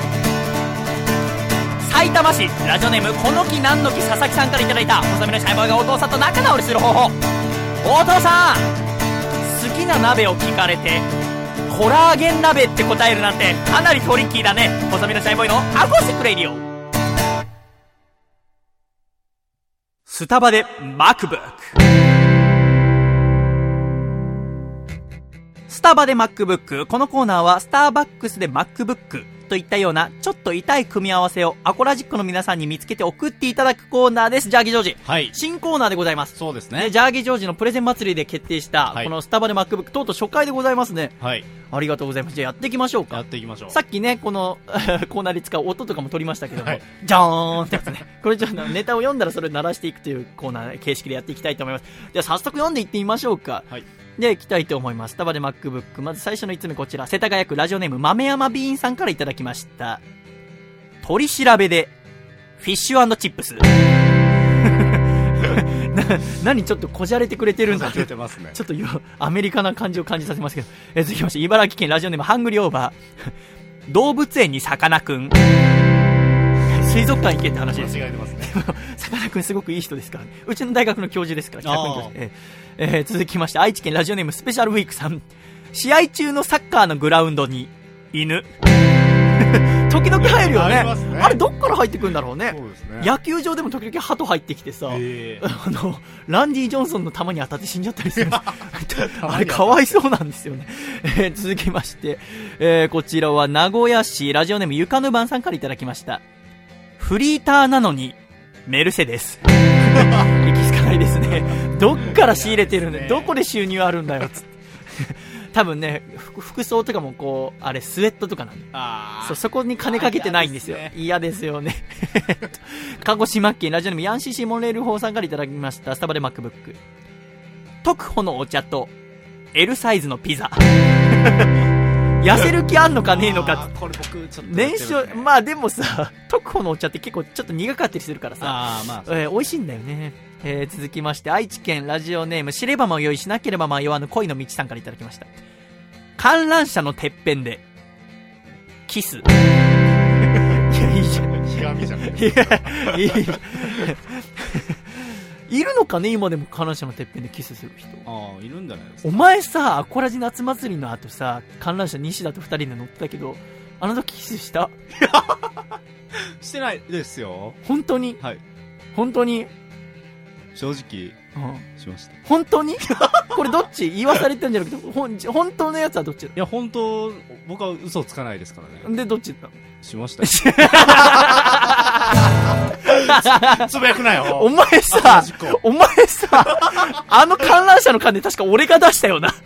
埼玉市ラジオネームこの木なんの木佐々木さんからいただいた細身のシャイボーイがお父さんと仲直りする方法。お父さん、好きな鍋を聞かれてコラーゲン鍋って答えるなんてかなりトリッキーだね。細身のシャイボーイのアコースティックレディオ。スタバで MacBook、 スタバで MacBook。 このコーナーはスターバックスで MacBookといったようなちょっと痛い組み合わせをアコラジックの皆さんに見つけて送っていただくコーナーです。ジャーギージョージ、はい、新コーナーでございます。そうですね。でジャーギージョージのプレゼン祭りで決定した、はい、このスタバで MacBook とうとう初回でございますね。はい、ありがとうございます。じゃあやっていきましょうか。やっていきましょう。さっきねこのコーナーで使う音とかも取りましたけども、はい、ジャーンってやつね。これちょっとネタを読んだらそれを鳴らしていくというコーナー形式でやっていきたいと思います。では早速読んでいってみましょうか。はい、でいきたいと思います。スタバで MacBook、 まず最初のいつつめこちら、世田谷区ラジオネーム豆山ビーンさんからいただきました。取り調べでフィッシュ&チップス。な何ちょっとこじゃれてくれてるんだ。こじゃれてますね。ちょっとアメリカな感じを感じさせますけど、え続きまして茨城県ラジオネームハングリーオーバー。動物園にさかなクン。水族館行けって話です。間違えてますね。さかなクンすごくいい人ですから、ね、うちの大学の教授ですから。えーえー、続きまして愛知県ラジオネームスペシャルウィークさん。試合中のサッカーのグラウンドに犬。時々入るよ ね, あ, ねあれどっから入ってくるんだろう ね, そうですね。野球場でも時々鳩入ってきてさ、えー、あのランディ・ジョンソンの球に当たって死んじゃったりするんですあれかわいそうなんですよね、えー、続きまして、えー、こちらは名古屋市ラジオネームゆかぬばんさんからいただきました。フリーターなのにメルセデス。息つかないですね。どっから仕入れてるんだよ、どこで収入あるんだよつって多分ね、服装とかもこうあれスウェットとかなんで、あ そ, そこに金かけてないんですよ。嫌ですよね。鹿児島県ラジオネームヤンシーシーモンレール法さんからいただきました。スタバで MacBook。 特保のお茶と L サイズのピザ。痩せる気あんのかねえのか。これ僕ちょっと年少、まあでもさ、特保のお茶って結構ちょっと苦かったりするからさ、あ、まあえー、美味しいんだよね。えー、続きまして愛知県ラジオネーム知れば迷いしなければ迷わぬ恋の道さんからいただきました。観覧車のてっぺんでキス。いやいいじゃん、ひがみじゃん。いやいいじゃん。いるのかね今でも観覧車のてっぺんでキスする人。ああ、いるんじゃないですか。お前さ、アコラジ夏祭りの後さ、観覧車西田とふたりで乗ってたけど、あの時キスした？してないですよ。本当に？はい。本当に？ 正直、 うん、 しました。 本当にこれどっち言わされてんじゃなくて、ほん本当のやつはどっちだ？ いや、本当、僕は嘘つかないですからね。 で、どっちだ？ しましたよ。つぶやくなよ。 お前さ、お前さ、あの観覧車の金確か俺が出したよな。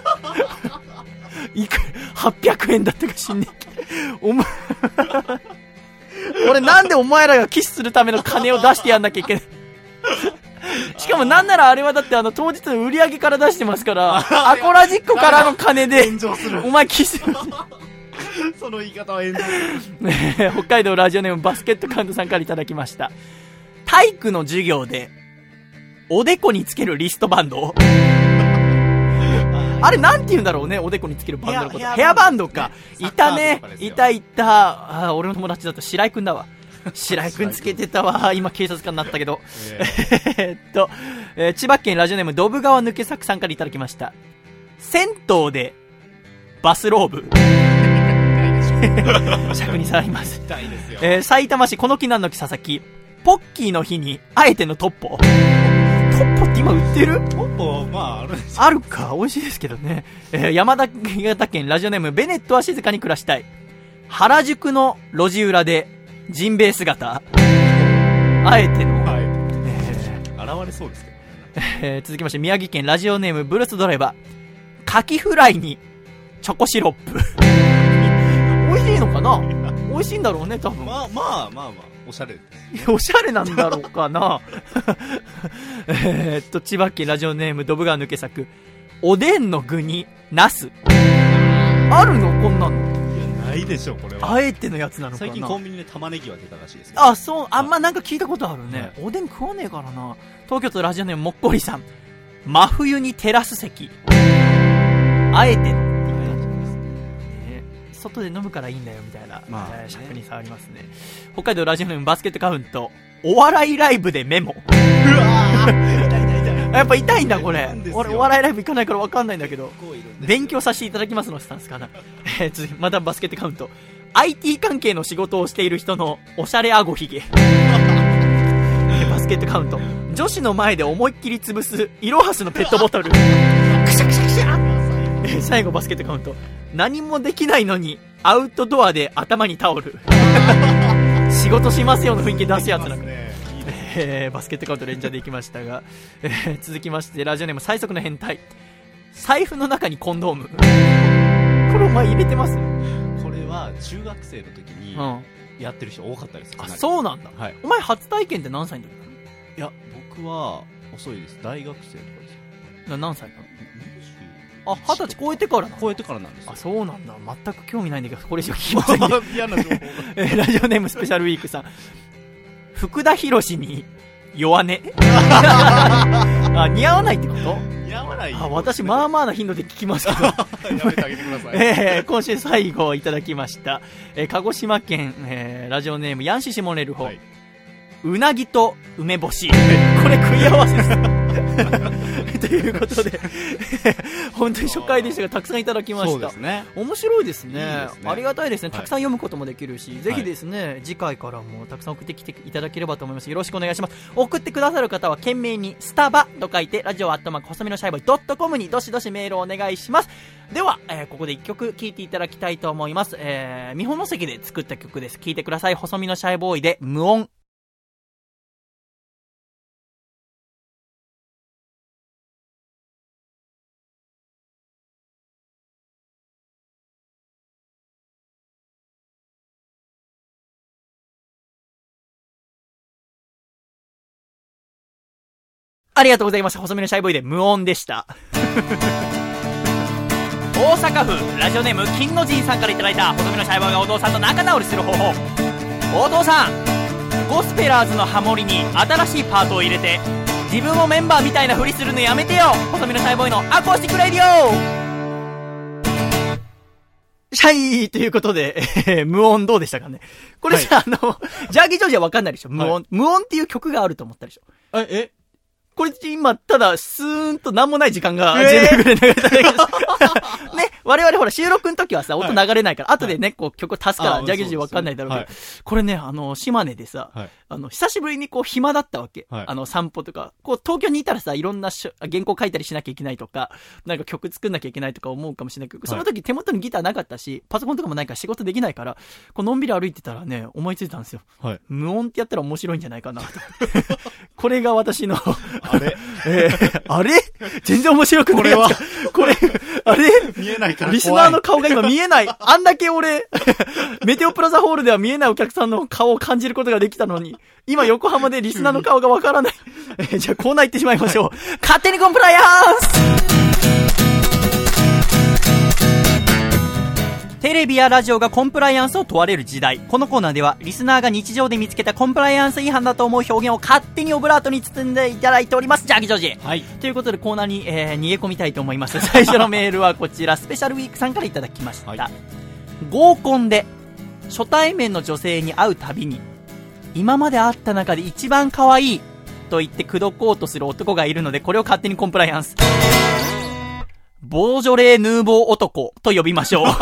いくら、はっぴゃくえんだったか知んねえけど。お前、俺なんでお前らがキスするための金を出してやんなきゃいけない。しかもなんならあれはだってあの当日の売り上げから出してますから、アコラジックからの金で、 炎上する。 お前キスその言い方は炎上する。 ね、北海道ラジオネームバスケットカウントさんからいただきました。体育の授業で、おでこにつけるリストバンドあれなんて言うんだろうね、おでこにつけるバンドのこと。ヘアバンドか。いたね。いたいた。あ、俺の友達だと白井くんだわ。白井くんつけてたわ。今警察官になったけど。えー、っと、えー、千葉県ラジオネームドブ川抜け作さんからいただきました。銭湯でバスローブ。尺に触ります。 痛いですよ。 えー、埼玉市この木なんの木佐々木。ポッキーの日にあえてのトッポ。トッポって今売ってる？ トッポ、まああるんですよ。 あるか、美味しいですけどね。えー、山形県ラジオネームベネットは静かに暮らしたい。原宿の路地裏でジンベエ姿。あえての。 はい。 えー、現れそうですけど、 えー。続きまして宮城県ラジオネームブルースドライバー。カキフライにチョコシロップ。美味しいのかな？美味しいんだろうね、多分。 まあまあまあまあ、おしゃれです。 おしゃれなんだろうかな。えっと、千葉県ラジオネームドブ川抜け作。おでんの具にナス。あるのこんなの。 いや、ないでしょ、これは。 あえてのやつなのかな。 最近コンビニで玉ねぎは出たらしいですけど。 あ、そう、あんまなんか聞いたことあるね。はい、おでん食わねえからな。東京都ラジオネームもっこりさん。真冬にテラス席。あえての。外で飲むからいいんだよみたいな、まあ、尺に触りますね。北海道ラジオネームバスケットカウント。お笑いライブでメモ。うわー、痛い痛い痛い。やっぱ痛いんだこれ。俺お笑いライブ行かないから分かんないんだけど、勉強させていただきますのスタンスかな。えー、続きまたバスケットカウント。 アイティー 関係の仕事をしている人のおしゃれあごひげ。バスケットカウント。女子の前で思いっきり潰すイロハスのペットボトル。くしゃくしゃくしゃ。えー、最後バスケットカウント。何もできないのにアウトドアで頭にタオル。仕事しますよの雰囲気出すやつなんか、ねえー、バスケットカウントレンジャーでいきましたが、えー、続きましてラジオネーム最速の変態。財布の中にコンドーム。これお前入れてます？ これは中学生の時にやってる人多かったです、うん、 あ、そうなんだ、はい、お前初体験って何歳の時なの？ いや、僕は遅いです。大学生とかです。 な何歳なの？あ、二十歳超えてからな超えてからなんですよ。 あ、そうなんだ。全く興味ないんだけど、これ以上聞きませんね。 嫌な情報が。 えー、ラジオネームスペシャルウィークさん。福田博士に弱音。あ、似合わないってこと？ 似合わない。 あ、私まあまあな頻度で聞きますけど。やめてあげてください。 えー、今週最後いただきました。えー、鹿児島県、えー、ラジオネームヤンシシモネルホ。はい、うなぎと梅干し。これ食い合わせです。ということで本当に初回でしたがたくさんいただきました。そうですね、面白いです ね, いいですね。ありがたいですね。たくさん読むこともできるし、はい、ぜひですね次回からもたくさん送ってきていただければと思います。よろしくお願いします。送ってくださる方は懸命にスタバと書いてラジオアットマーク細身のシャイボーイドットコムにどしどしメールをお願いします。では、えー、ここでいっきょく聴いていただきたいと思います。えー、見本席で作った曲です。聴いてください。細身のシャイボーイで無音。ありがとうございました。細身のシャイボーイで無音でした。大阪府ラジオネーム金の神さんからいただいた細身のシャイボーイがお父さんと仲直りする方法。お父さん、ゴスペラーズのハモリに新しいパートを入れて自分もメンバーみたいなふりするのやめてよ。細身のシャイボーイのアコースティックレディオシャイということで、えー、無音どうでしたかね。これさ、はい、あのジャーギージョージは分かんないでしょ。無音、はい、無音っていう曲があると思ったでしょ。 ええこれ今ただスーンと何もない時間がじゅうびょうぐらい流れただけです。ね、 我々ほら収録の時はさ、音流れないから、はい、後でね、こう曲を足すから、ジャギジわかんないだろうけど、はい、これね、あの、島根でさ、はい、あの、久しぶりにこう暇だったわけ。はい、あの、散歩とか、こう東京にいたらさ、いろんなし原稿書いたりしなきゃいけないとか、なんか曲作んなきゃいけないとか思うかもしれないけど、その時手元にギターなかったし、パソコンとかもないから仕事できないから、こうのんびり歩いてたらね、思いついたんですよ。はい、無音ってやったら面白いんじゃないかなと。これが私の、 あれえー、あれ全然面白くないやつか。これ、あれ見えないから怖い。 リスナーの顔が今見えない。あんだけ俺、メテオプラザホールでは見えないお客さんの顔を感じることができたのに、今横浜でリスナーの顔がわからない。えー、じゃあコーナー行ってしまいましょう。はい、勝手にコンプライアンス。テレビやラジオがコンプライアンスを問われる時代。このコーナーではリスナーが日常で見つけたコンプライアンス違反だと思う表現を勝手にオブラートに包んでいただいております。ジャギジョージ、はい、ということでコーナーに、えー、逃げ込みたいと思います。最初のメールはこちら、スペシャルウィークさんからいただきました。はい、合コンで初対面の女性に会うたびに、今まで会った中で一番可愛いと言って口説こうとする男がいるので、これを勝手にコンプライアンス。ボージョレーヌーボー男と呼びましょう。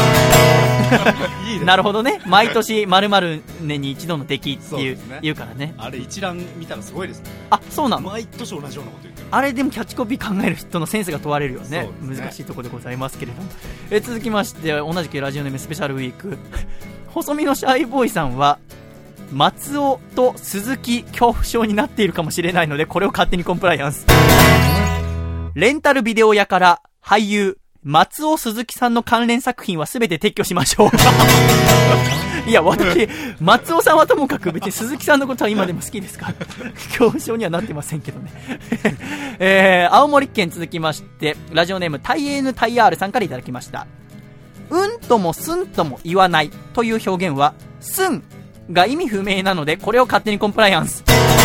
いいね、なるほどね。毎年〇〇年に一度の出来っていう、ね、言うからね。 あれ一覧見たらすごいですね。 あ、そうなの。 毎年同じようなこと言ってる。 あれでもキャッチコピー考える人のセンスが問われるよ ね, ね。難しいところでございますけれども。え続きまして同じくラジオネームスペシャルウィーク。細身のシャイボーイさんは松尾と鈴木恐怖症になっているかもしれないので、これを勝手にコンプライアンス。レンタルビデオ屋から俳優松尾鈴木さんの関連作品はすべて撤去しましょう。いや私松尾さんはともかく別に鈴木さんのことは今でも好きですから恐怖症にはなってませんけどね。えー、青森県続きましてラジオネームタイエーヌタイアールさんからいただきました。うんともすんとも言わないという表現はすんが意味不明なので、これを勝手にコンプライアンス。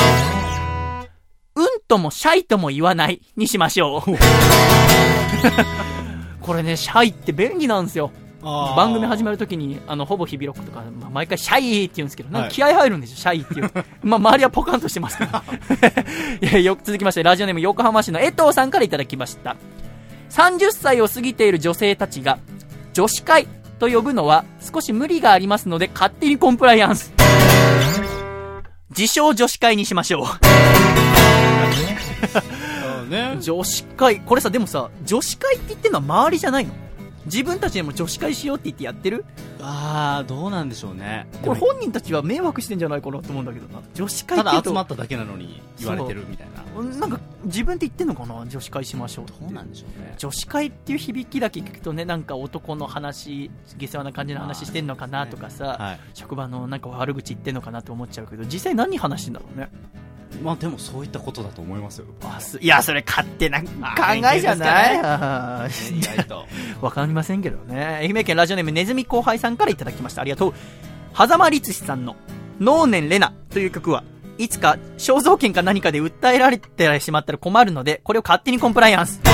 うんともシャイとも言わないにしましょう。これね、シャイって便利なんですよ。番組始まるときにあのほぼ日々ロックとか、まあ、毎回シャイって言うんですけど、なんか気合入るんですよ、はい、シャイっていう。まあ周りはポカンとしてますから。いやよ続きましてラジオネーム横浜市の江藤さんからいただきました。さんじゅっさいを過ぎている女性たちが女子会と呼ぶのは少し無理がありますので、勝手にコンプライアンス。自称女子会にしましょう。ね、女子会、これさ、でもさ、女子会って言ってるのは周りじゃないの？自分たちでも女子会しようって言ってやってる？ あー、どうなんでしょうね。 これ本人たちは迷惑してんじゃないかなと思うんだけどな。女子会って言うとただ集まっただけなのに言われてるみたいな。 なんか自分で言ってんのかな、女子会しましょうって。 どうなんでしょうね。 女子会っていう響きだけ聞くとね、なんか男の話、下世話な感じの話してんのかなとかさ、ね、はい、職場のなんか悪口言ってんのかなと思っちゃうけど、実際何話してんだろうね。まあでもそういったことだと思いますよ。 あすいやそれ勝手な考えじゃない。わかりませんけどね。愛媛県ラジオネームネズミ後輩さんからいただきました。ありがとう。狭間律史さんの能年レナという曲はいつか肖像権か何かで訴えられてしまったら困るので、これを勝手にコンプライアンス。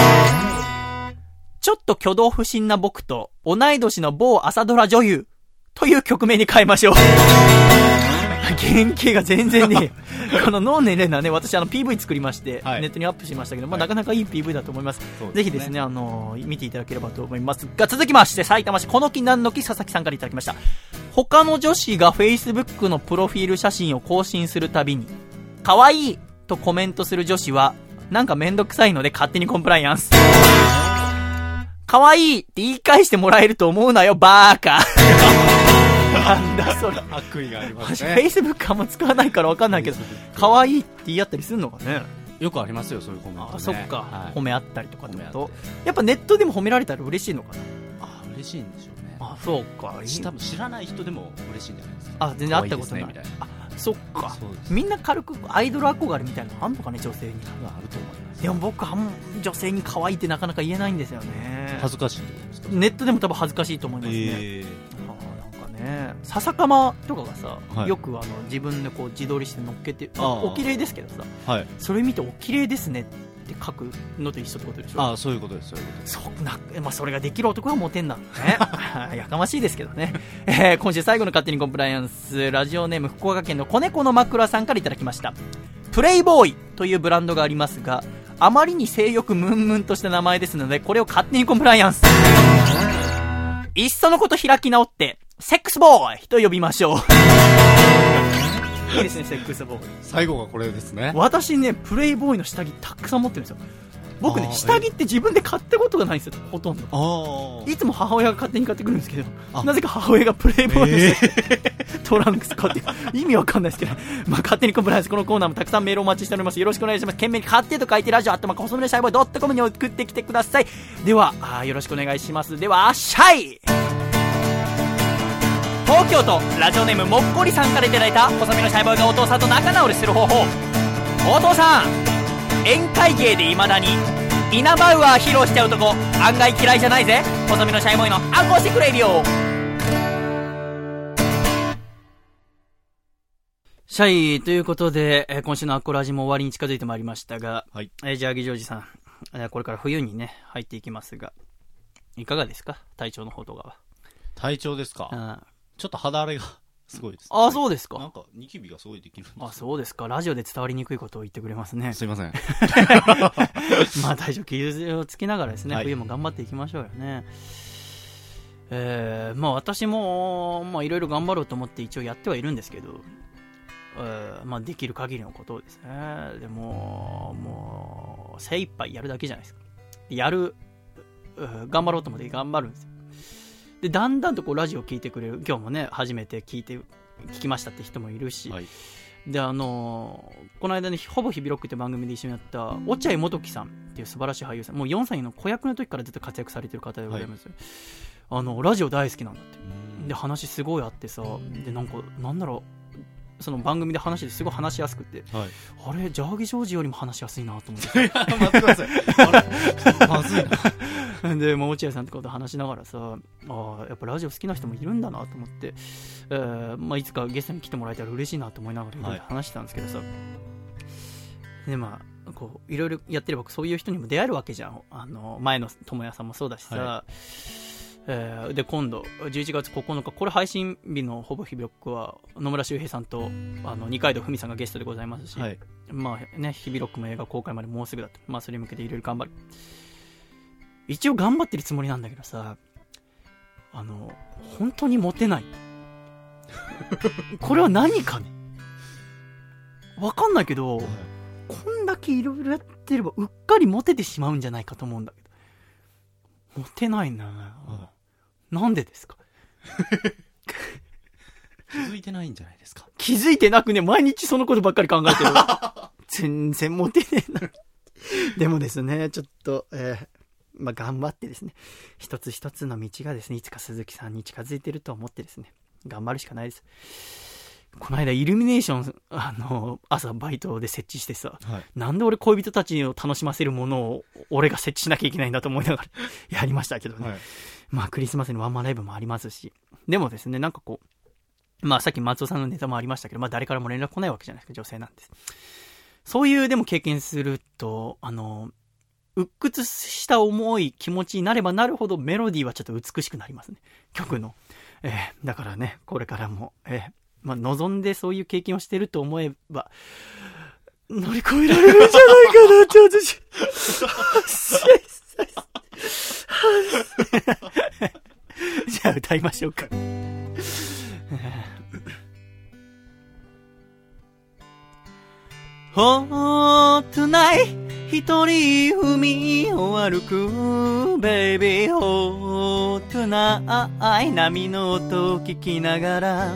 ちょっと挙動不審な僕と同い年の某朝ドラ女優という曲名に変えましょう。原型が全然ねこの能年レナね、私あの ピーブイ 作りまして、はい、ネットにアップしましたけど、まあ、はい、なかなかいい ピーブイ だと思います。すね、ぜひですね、あのー、見ていただければと思いますが、続きまして埼玉市この木なんの木佐々木さんからいただきました。他の女子が Facebook のプロフィール写真を更新するたびに可愛いとコメントする女子はなんかめんどくさいので勝手にコンプライアンス。可愛いって言い返してもらえると思うなよバーカ。なんだそれ。 悪意がありますね。 Facebook あんま使わないから分かんないけど、可愛いって言い合ったりするのかね。 よくありますよ、そういうコメント、ね。 あ、そっか、はい、褒め合ったりとかってこと。やっぱネットでも褒められたら嬉しいのかな。 あ、嬉しいんでしょうね。 あ、そうか。 多分知らない人でも嬉しいんじゃないですか。 あ、全然会ったことない。いいね、あ、そっか。みんな軽くアイドル憧れみたいなのあんのかね、女性に。 あると思います。 でも僕は女性に可愛いってなかなか言えないんですよね。 恥ずかしいってことですか。 ネットでも多分恥ずかしいと思いますね。えーね、笹かまとかがさ、はい、よくあの自分でこう自撮りして乗っけて、お綺麗ですけどさ、はい、それ見てお綺麗ですねって書くのと一緒ってことでしょ。 ああ、そういうことです。そういうことです。 そな、まあ、それができる男がモテんだね。やかましいですけどね。えー、今週最後の勝手にコンプライアンス、ラジオネーム福岡県の子猫の枕さんからいただきました。プレイボーイというブランドがありますが、 あまりに性欲ムンムンとした名前ですので、これを勝手にコンプライアンス。いっそのこと開き直って、セックスボーイと呼びましょう。いいですね、セックスボーイ。 最後がこれですね。 私ね、プレイボーイの下着たくさん持ってるんですよ。僕ね、下着って自分で買ったことがないんですよ、ほとんど。 あいつも母親が勝手に買ってくるんですけど、なぜか母親がプレイボーイの下着、えー、トランクス買って、意味わかんないですけど、まあ、勝手にコンプライアンス、このコーナーもたくさんメールをお待ちしております。よろしくお願いします。懸命に買ってと書いて、ラジオアットマーク細身のシャイボーイドットコムに送ってきてください。では、あよろしくお願いします。では、シャイ東京都ラジオネームもっこりさんからいただいた細身のシャイボーイがお父さんと仲直りする方法。お父さん、宴会芸で未だにイナバウアー披露しちゃうとこ案外嫌いじゃないぜ。細身のシャイボーイのアコースティックレディオ。シャイということで、えー、今週のアコラジも終わりに近づいてまいりましたが、はい、えー、じゃあギジョージさん、えー、これから冬にね入っていきますが、いかがですか、体調の方とかは。 体調ですか、うん、ちょっと肌荒れがすごいです、ね、 ああ、そうですか。 なんかニキビがすごいできるんです。 あ、そうですか。ラジオで伝わりにくいことを言ってくれますね。 すいません。 まあ大丈夫、傷をつけながらですね、はい、冬も頑張っていきましょうよね。えー、まあ私もまあいろいろ頑張ろうと思って一応やってはいるんですけど、えー、まあできる限りのことをですね。でももう精一杯やるだけじゃないですか。やる、頑張ろうと思って頑張るんですよ。でだんだんとこうラジオ聞いてくれる、今日もね初めて聞いて聞きましたって人もいるし、はい、であのー、この間ねほぼ日々ロックって番組で一緒にやった落合元樹さんっていう素晴らしい俳優さん、もうよんさいの子役の時からずっと活躍されてる方でございます、はい、あのラジオ大好きなんだって。で話すごいあってさ、でなんかなんだろう、その番組で話してすごい話しやすくて、はい、あれジャーギジョージよりも話しやすいなと思って待ってくださいあれまずいなでも落合さんとかと話しながらさ、あやっぱラジオ好きな人もいるんだなと思って、えーまあ、いつかゲストに来てもらえたら嬉しいなと思いながらいろいろ話してたんですけどさ、はい、でまあこういろいろやってればそういう人にも出会えるわけじゃん。あの前の友也さんもそうだしさ、はい、えー、で今度じゅういちがつここのか、これ配信日のほぼ日々ロックは野村周平さんとあの二階堂ふみさんがゲストでございますし、はい、まあね日々ロックも映画公開までもうすぐだと、まあそれに向けていろいろ頑張る。一応頑張ってるつもりなんだけどさ、あの本当にモテないこれは何かねわかんないけど、はい、こんだけいろいろやってればうっかりモテてしまうんじゃないかと思うんだけど、モテないんだよね、はい、なんでですか気づいてないんじゃないですか。 気づいてなくね、毎日そのことばっかり考えてる全然モテねえなでもですね、ちょっと、えーまあ、頑張ってですね、一つ一つの道がですねいつか鈴木さんに近づいてると思ってですね頑張るしかないです。この間イルミネーションあの朝バイトで設置してさ、はい、なんで俺恋人たちを楽しませるものを俺が設置しなきゃいけないんだと思いながらやりましたけどね、はい、まあクリスマスにワンマンライブもありますし、でもですねなんかこう、まあさっき松尾さんのネタもありましたけど、まあ誰からも連絡来ないわけじゃないですか、女性なんです。そういうでも経験すると、あの鬱屈した思い気持ちになればなるほどメロディーはちょっと美しくなりますね、曲の、えー、だからねこれからも、えーまあ、望んでそういう経験をしてると思えば乗り越えられるんじゃないかなって私じゃあ歌いましょうかOh tonight 一人海を歩く Baby Oh tonight 波の音を聞きながら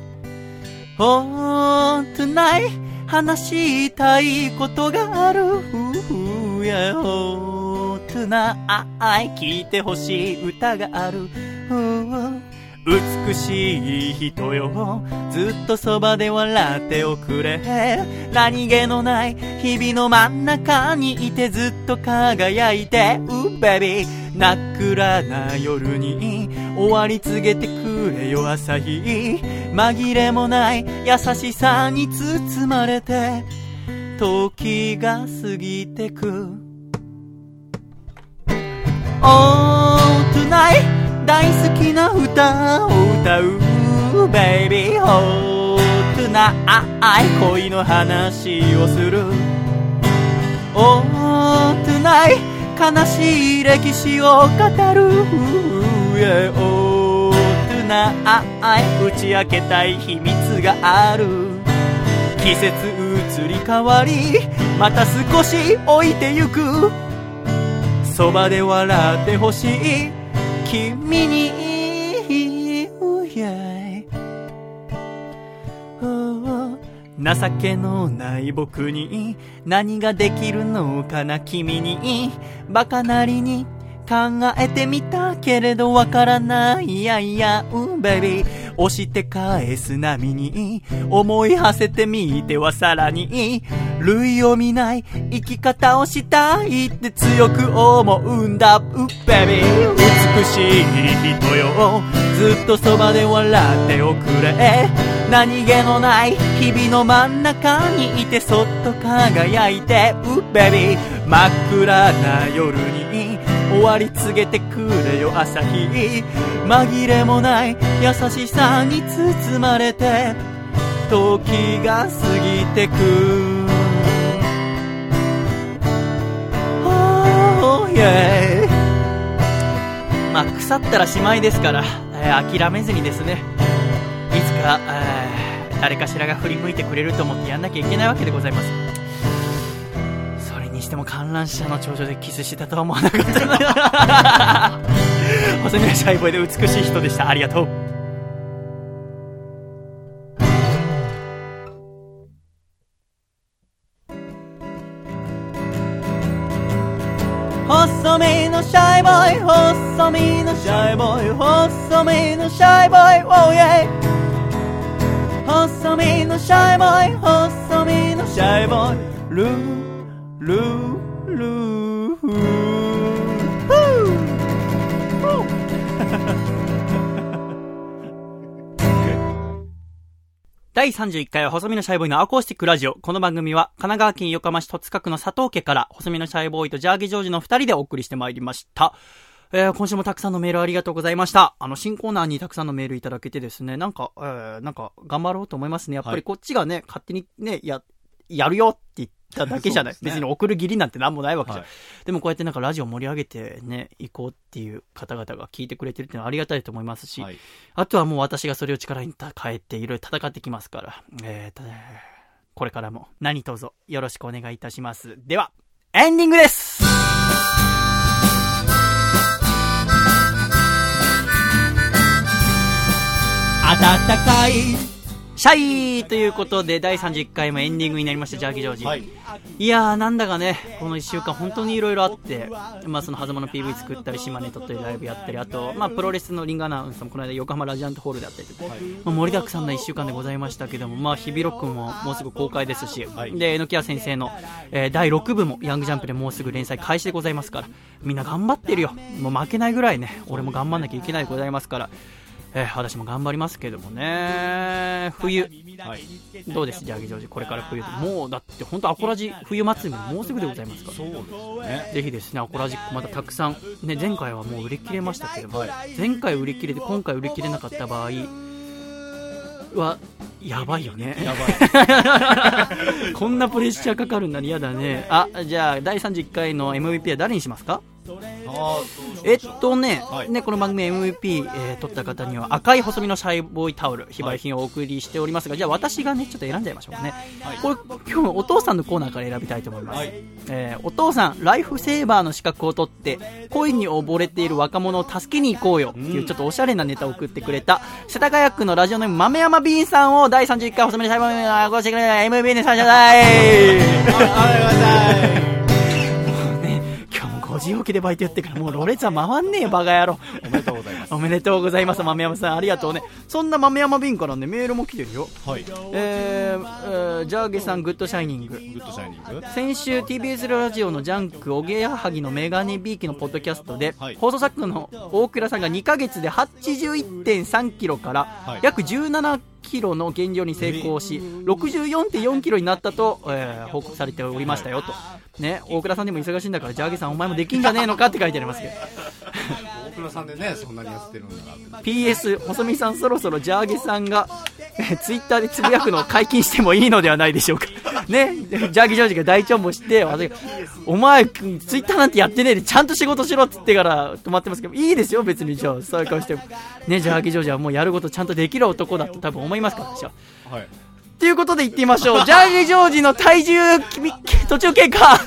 Oh tonight 話したいことがある yeah, Oh tonight 聞いてほしい歌がある、oh美しい人よずっとそばで笑っておくれ、何気のない日々の真ん中にいてずっと輝いて、うベビー真っ暗な夜に終わり告げてくれよ朝日、紛れもない優しさに包まれて時が過ぎてく Oh tonight大好きな歌を歌う Baby Oh tonight 恋の話をするオートナイ悲しい歴史を語る、yeah、オートナイ打ち明けたい秘密がある。季節移り変わりまた少し置いてゆく、そばで笑ってほしい君に、yeah、情けのない僕に何ができるのかな、君にバカなりに考えてみたけれどわからない、いやいや、うん、ベビー押して返す波に思い馳せてみてはさらに類を見ない生き方をしたいって強く思うんだ、うん、ベビー美しい人よ、ずっとそばで笑っておくれ。何気のない日々の真ん中にいてそっと輝いて、うベビー真っ暗な夜に終わり告げてくれよ朝日、紛れもない優しさに包まれて時が過ぎてく、oh, yeah、 まあ腐ったらしまいですから、えー、諦めずにですね、いつか、えー、誰かしらが振り向いてくれると思ってやんなきゃいけないわけでございます。それにしても観覧車の頂上でキスしてたとは思わなかったな細身のシャイボーイで美しい人でした。ありがとう。細身のシャイボーイ、細身のシャイボーイ、細身のシャイボーイ、oh yeah、細身のシャイボーイ、細身のシャイボーイ、ルールールーフーだいさんじゅういっかいは細身のシャイボーイのアコースティックラジオ。この番組は神奈川県横浜市戸塚区の佐藤家から細身のシャイボーイとジャーギジョージの二人でお送りしてまいりました。えー、今週もたくさんのメールありがとうございました。あの新コーナーにたくさんのメールいただけてですね、なんか、えー、なんか頑張ろうと思いますね。やっぱりこっちがね、はい、勝手にね、や、やるよって言っただけじゃない。ね、別に送る義理なんてなんもないわけじゃん。はい、でもこうやってなんかラジオ盛り上げてね、行こうっていう方々が聞いてくれてるっていうのはありがたいと思いますし、はい、あとはもう私がそれを力に変えていろいろ戦ってきますから、えーとね、これからも何卒よろしくお願いいたします。では、エンディングです。暖かいシャイということでだいさんじゅういっかいもエンディングになりました。ジャーギジョージ、はい、いやーなんだかねこのいっしゅうかん本当にいろいろあって、まあ、その狭間の ピーブイ 作ったり島根とったりライブやったり、あと、まあ、プロレスのリングアナウンサーもこの間横浜ラジアントホールであったりとか、はい、まあ、盛りだくさんないっしゅうかんでございましたけども、まあ、日々ロックももうすぐ公開ですし、はい、で榎谷先生の、えー、だいろくぶもヤングジャンプでもうすぐ連載開始でございますから、みんな頑張ってるよ。もう負けないぐらいね俺も頑張んなきゃいけないでございますから、えー、私も頑張りますけどもね。冬、はい、どうですジャーギジョージ、これから冬、もうだって本当アコラジ冬祭りももうすぐでございますから、そうですね、ぜひですねアコラジまたたくさん、ね、前回はもう売り切れましたけども、はい、前回売り切れて今回売り切れなかった場合はやばいよね。やばいこんなプレッシャーかかるんなら嫌だね。あ、じゃあだいさんじゅういっかいの エムブイピー は誰にしますか？あえっとね、はい、ねこの番組 エムブイピー、えー、取った方には赤い細身のシャイボーイタオル非売品をお送りしておりますが、はい、じゃあ私がねちょっと選んじゃいましょうね、はい、これ今日お父さんのコーナーから選びたいと思います、はい、えー、お父さんライフセーバーの資格を取って恋に溺れている若者を助けに行こうよっていうちょっとおしゃれなネタを送ってくれた世田谷区のラジオネーム豆山 B さんをだいさんじゅういっかい細身のシャイボーイごしてくれた エムブイピー にさせてください。ごじ起きでバイトやってからもうろれつは回んねえよバカ野郎。おめでとうございます。おめでとうございます豆山さん、ありがとうね。そんな豆山便からねメールも来てるよ。はい、えーえー、ジャーゲさんグッドシャイニング、グッドシャイニング先週 ティービーエス ラジオのジャンクおげやはぎのメガネビーキのポッドキャストで、はい、放送作家の大倉さんがにかげつで はちじゅういってんさんキロから約じゅうななキロの減量に成功し ろくじゅうよんてんよんキロになったと、えー、報告されておりましたよと、ね、大倉さんでも忙しいんだからジャーゲさんお前もできんじゃねえのかって書いてありますけど大倉さんでねそんなに痩せてるんだな。 ピーエス 細見さんそろそろジャーゲさんがツイッターでつぶやくのを解禁してもいいのではないでしょうかね、ジャーギージョージが大チョンボして、私が、お前、ツイッターなんてやってねえで、ちゃんと仕事しろって言ってから止まってますけど、いいですよ、別に、じゃあ、そういう顔しても。ね、ジャーギージョージはもうやることちゃんとできる男だと多分思いますから、私は。はい。ということで言ってみましょう。ジャーギージョージの体重、途中経過。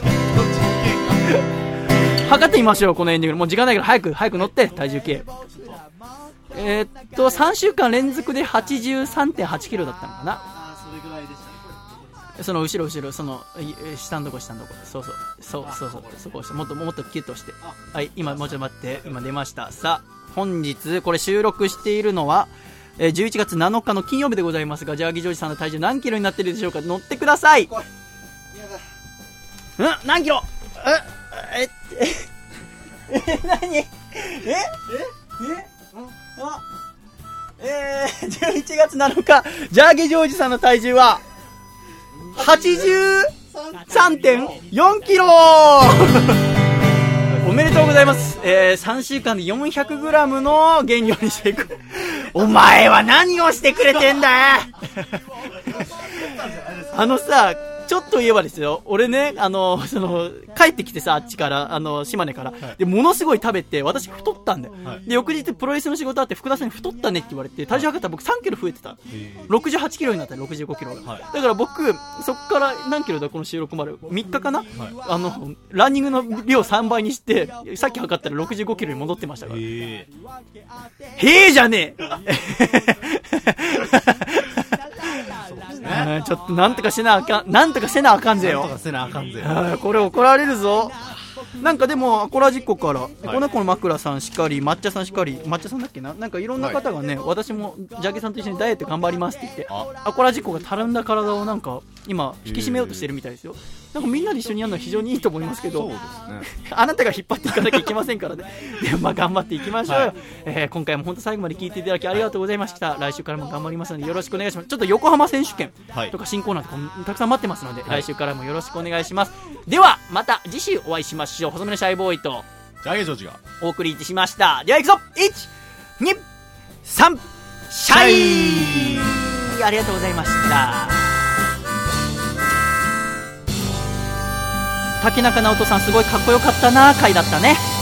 測ってみましょう、このエンディング。もう時間ないから早く、早く乗って、体重計。えー、っと、さんしゅうかん連続で はちじゅうさんてんはちキロだったのかな。あそれぐらいでしたね。その後ろ後ろ、その、下のとこ下のとこ。そうそう。そうそうそう。そこをして、もっともっとキュッとして。はい、今、もうちょっと待って。今出ました。さあ、本日、これ収録しているのは、えー、じゅういちがつなのかの金曜日でございますが、ジャーギージョージさんの体重何キロになっているでしょうか。乗ってください。うん何キロええええ何えええあえー、じゅういちがつなのか、ジャーギージョージさんの体重は、はちじゅうさんてんよんキロおめでとうございます。えー、さんしゅうかんで よんひゃくグラム の減量にしていく。お前は何をしてくれてんだあのさ、ちょっと言えばですよ、俺ね、あの、その、帰ってきてさ、あっちから、あの、島根から、はい、で、ものすごい食べて、私太ったんだよ。はい、で、翌日プロレスの仕事あって、福田さんに太ったねって言われて、体重測ったら僕さんキロ増えてた。ろくじゅうはちキロになったらろくじゅうごキロが。はい、だから僕、そっから何キロだ、この収録まで。みっかかな、はい、あの、ランニングの量さんばいにして、さっき測ったらろくじゅうごキロに戻ってましたから。へー。へーじゃねえちょっとなんとかせなあかん、なんとかせなあかんぜよ。なんとかせなあかんぜよ。これ怒られるぞ。なんかでもアコラジッコから、はい、この子の枕さんしかり、抹茶さんしかり、抹茶さんだっけな、なんかいろんな方がね、はい、私もジャゲさんと一緒にダイエット頑張りますって言って、アコラジッコがたるんだ体をなんか今引き締めようとしてるみたいですよ。なんかみんなで一緒にやるのは非常にいいと思いますけど、そうですね、あなたが引っ張っていかなきゃいけませんからね。でまあ頑張っていきましょうよ。はい、えー、今回も本当最後まで聞いていただきありがとうございました。来週からも頑張りますのでよろしくお願いします。ちょっと横浜選手権とか新コーナーとかもたくさん待ってますので、はい、来週からもよろしくお願いします。ではまた次週お会いしましょう。細めのシャイボーイとジャゲジョージがお送りしました。では行くぞ、いち、に、さん、シャイ。ありがとうございました。竹中直人さんすごいかっこよかったな回だったね。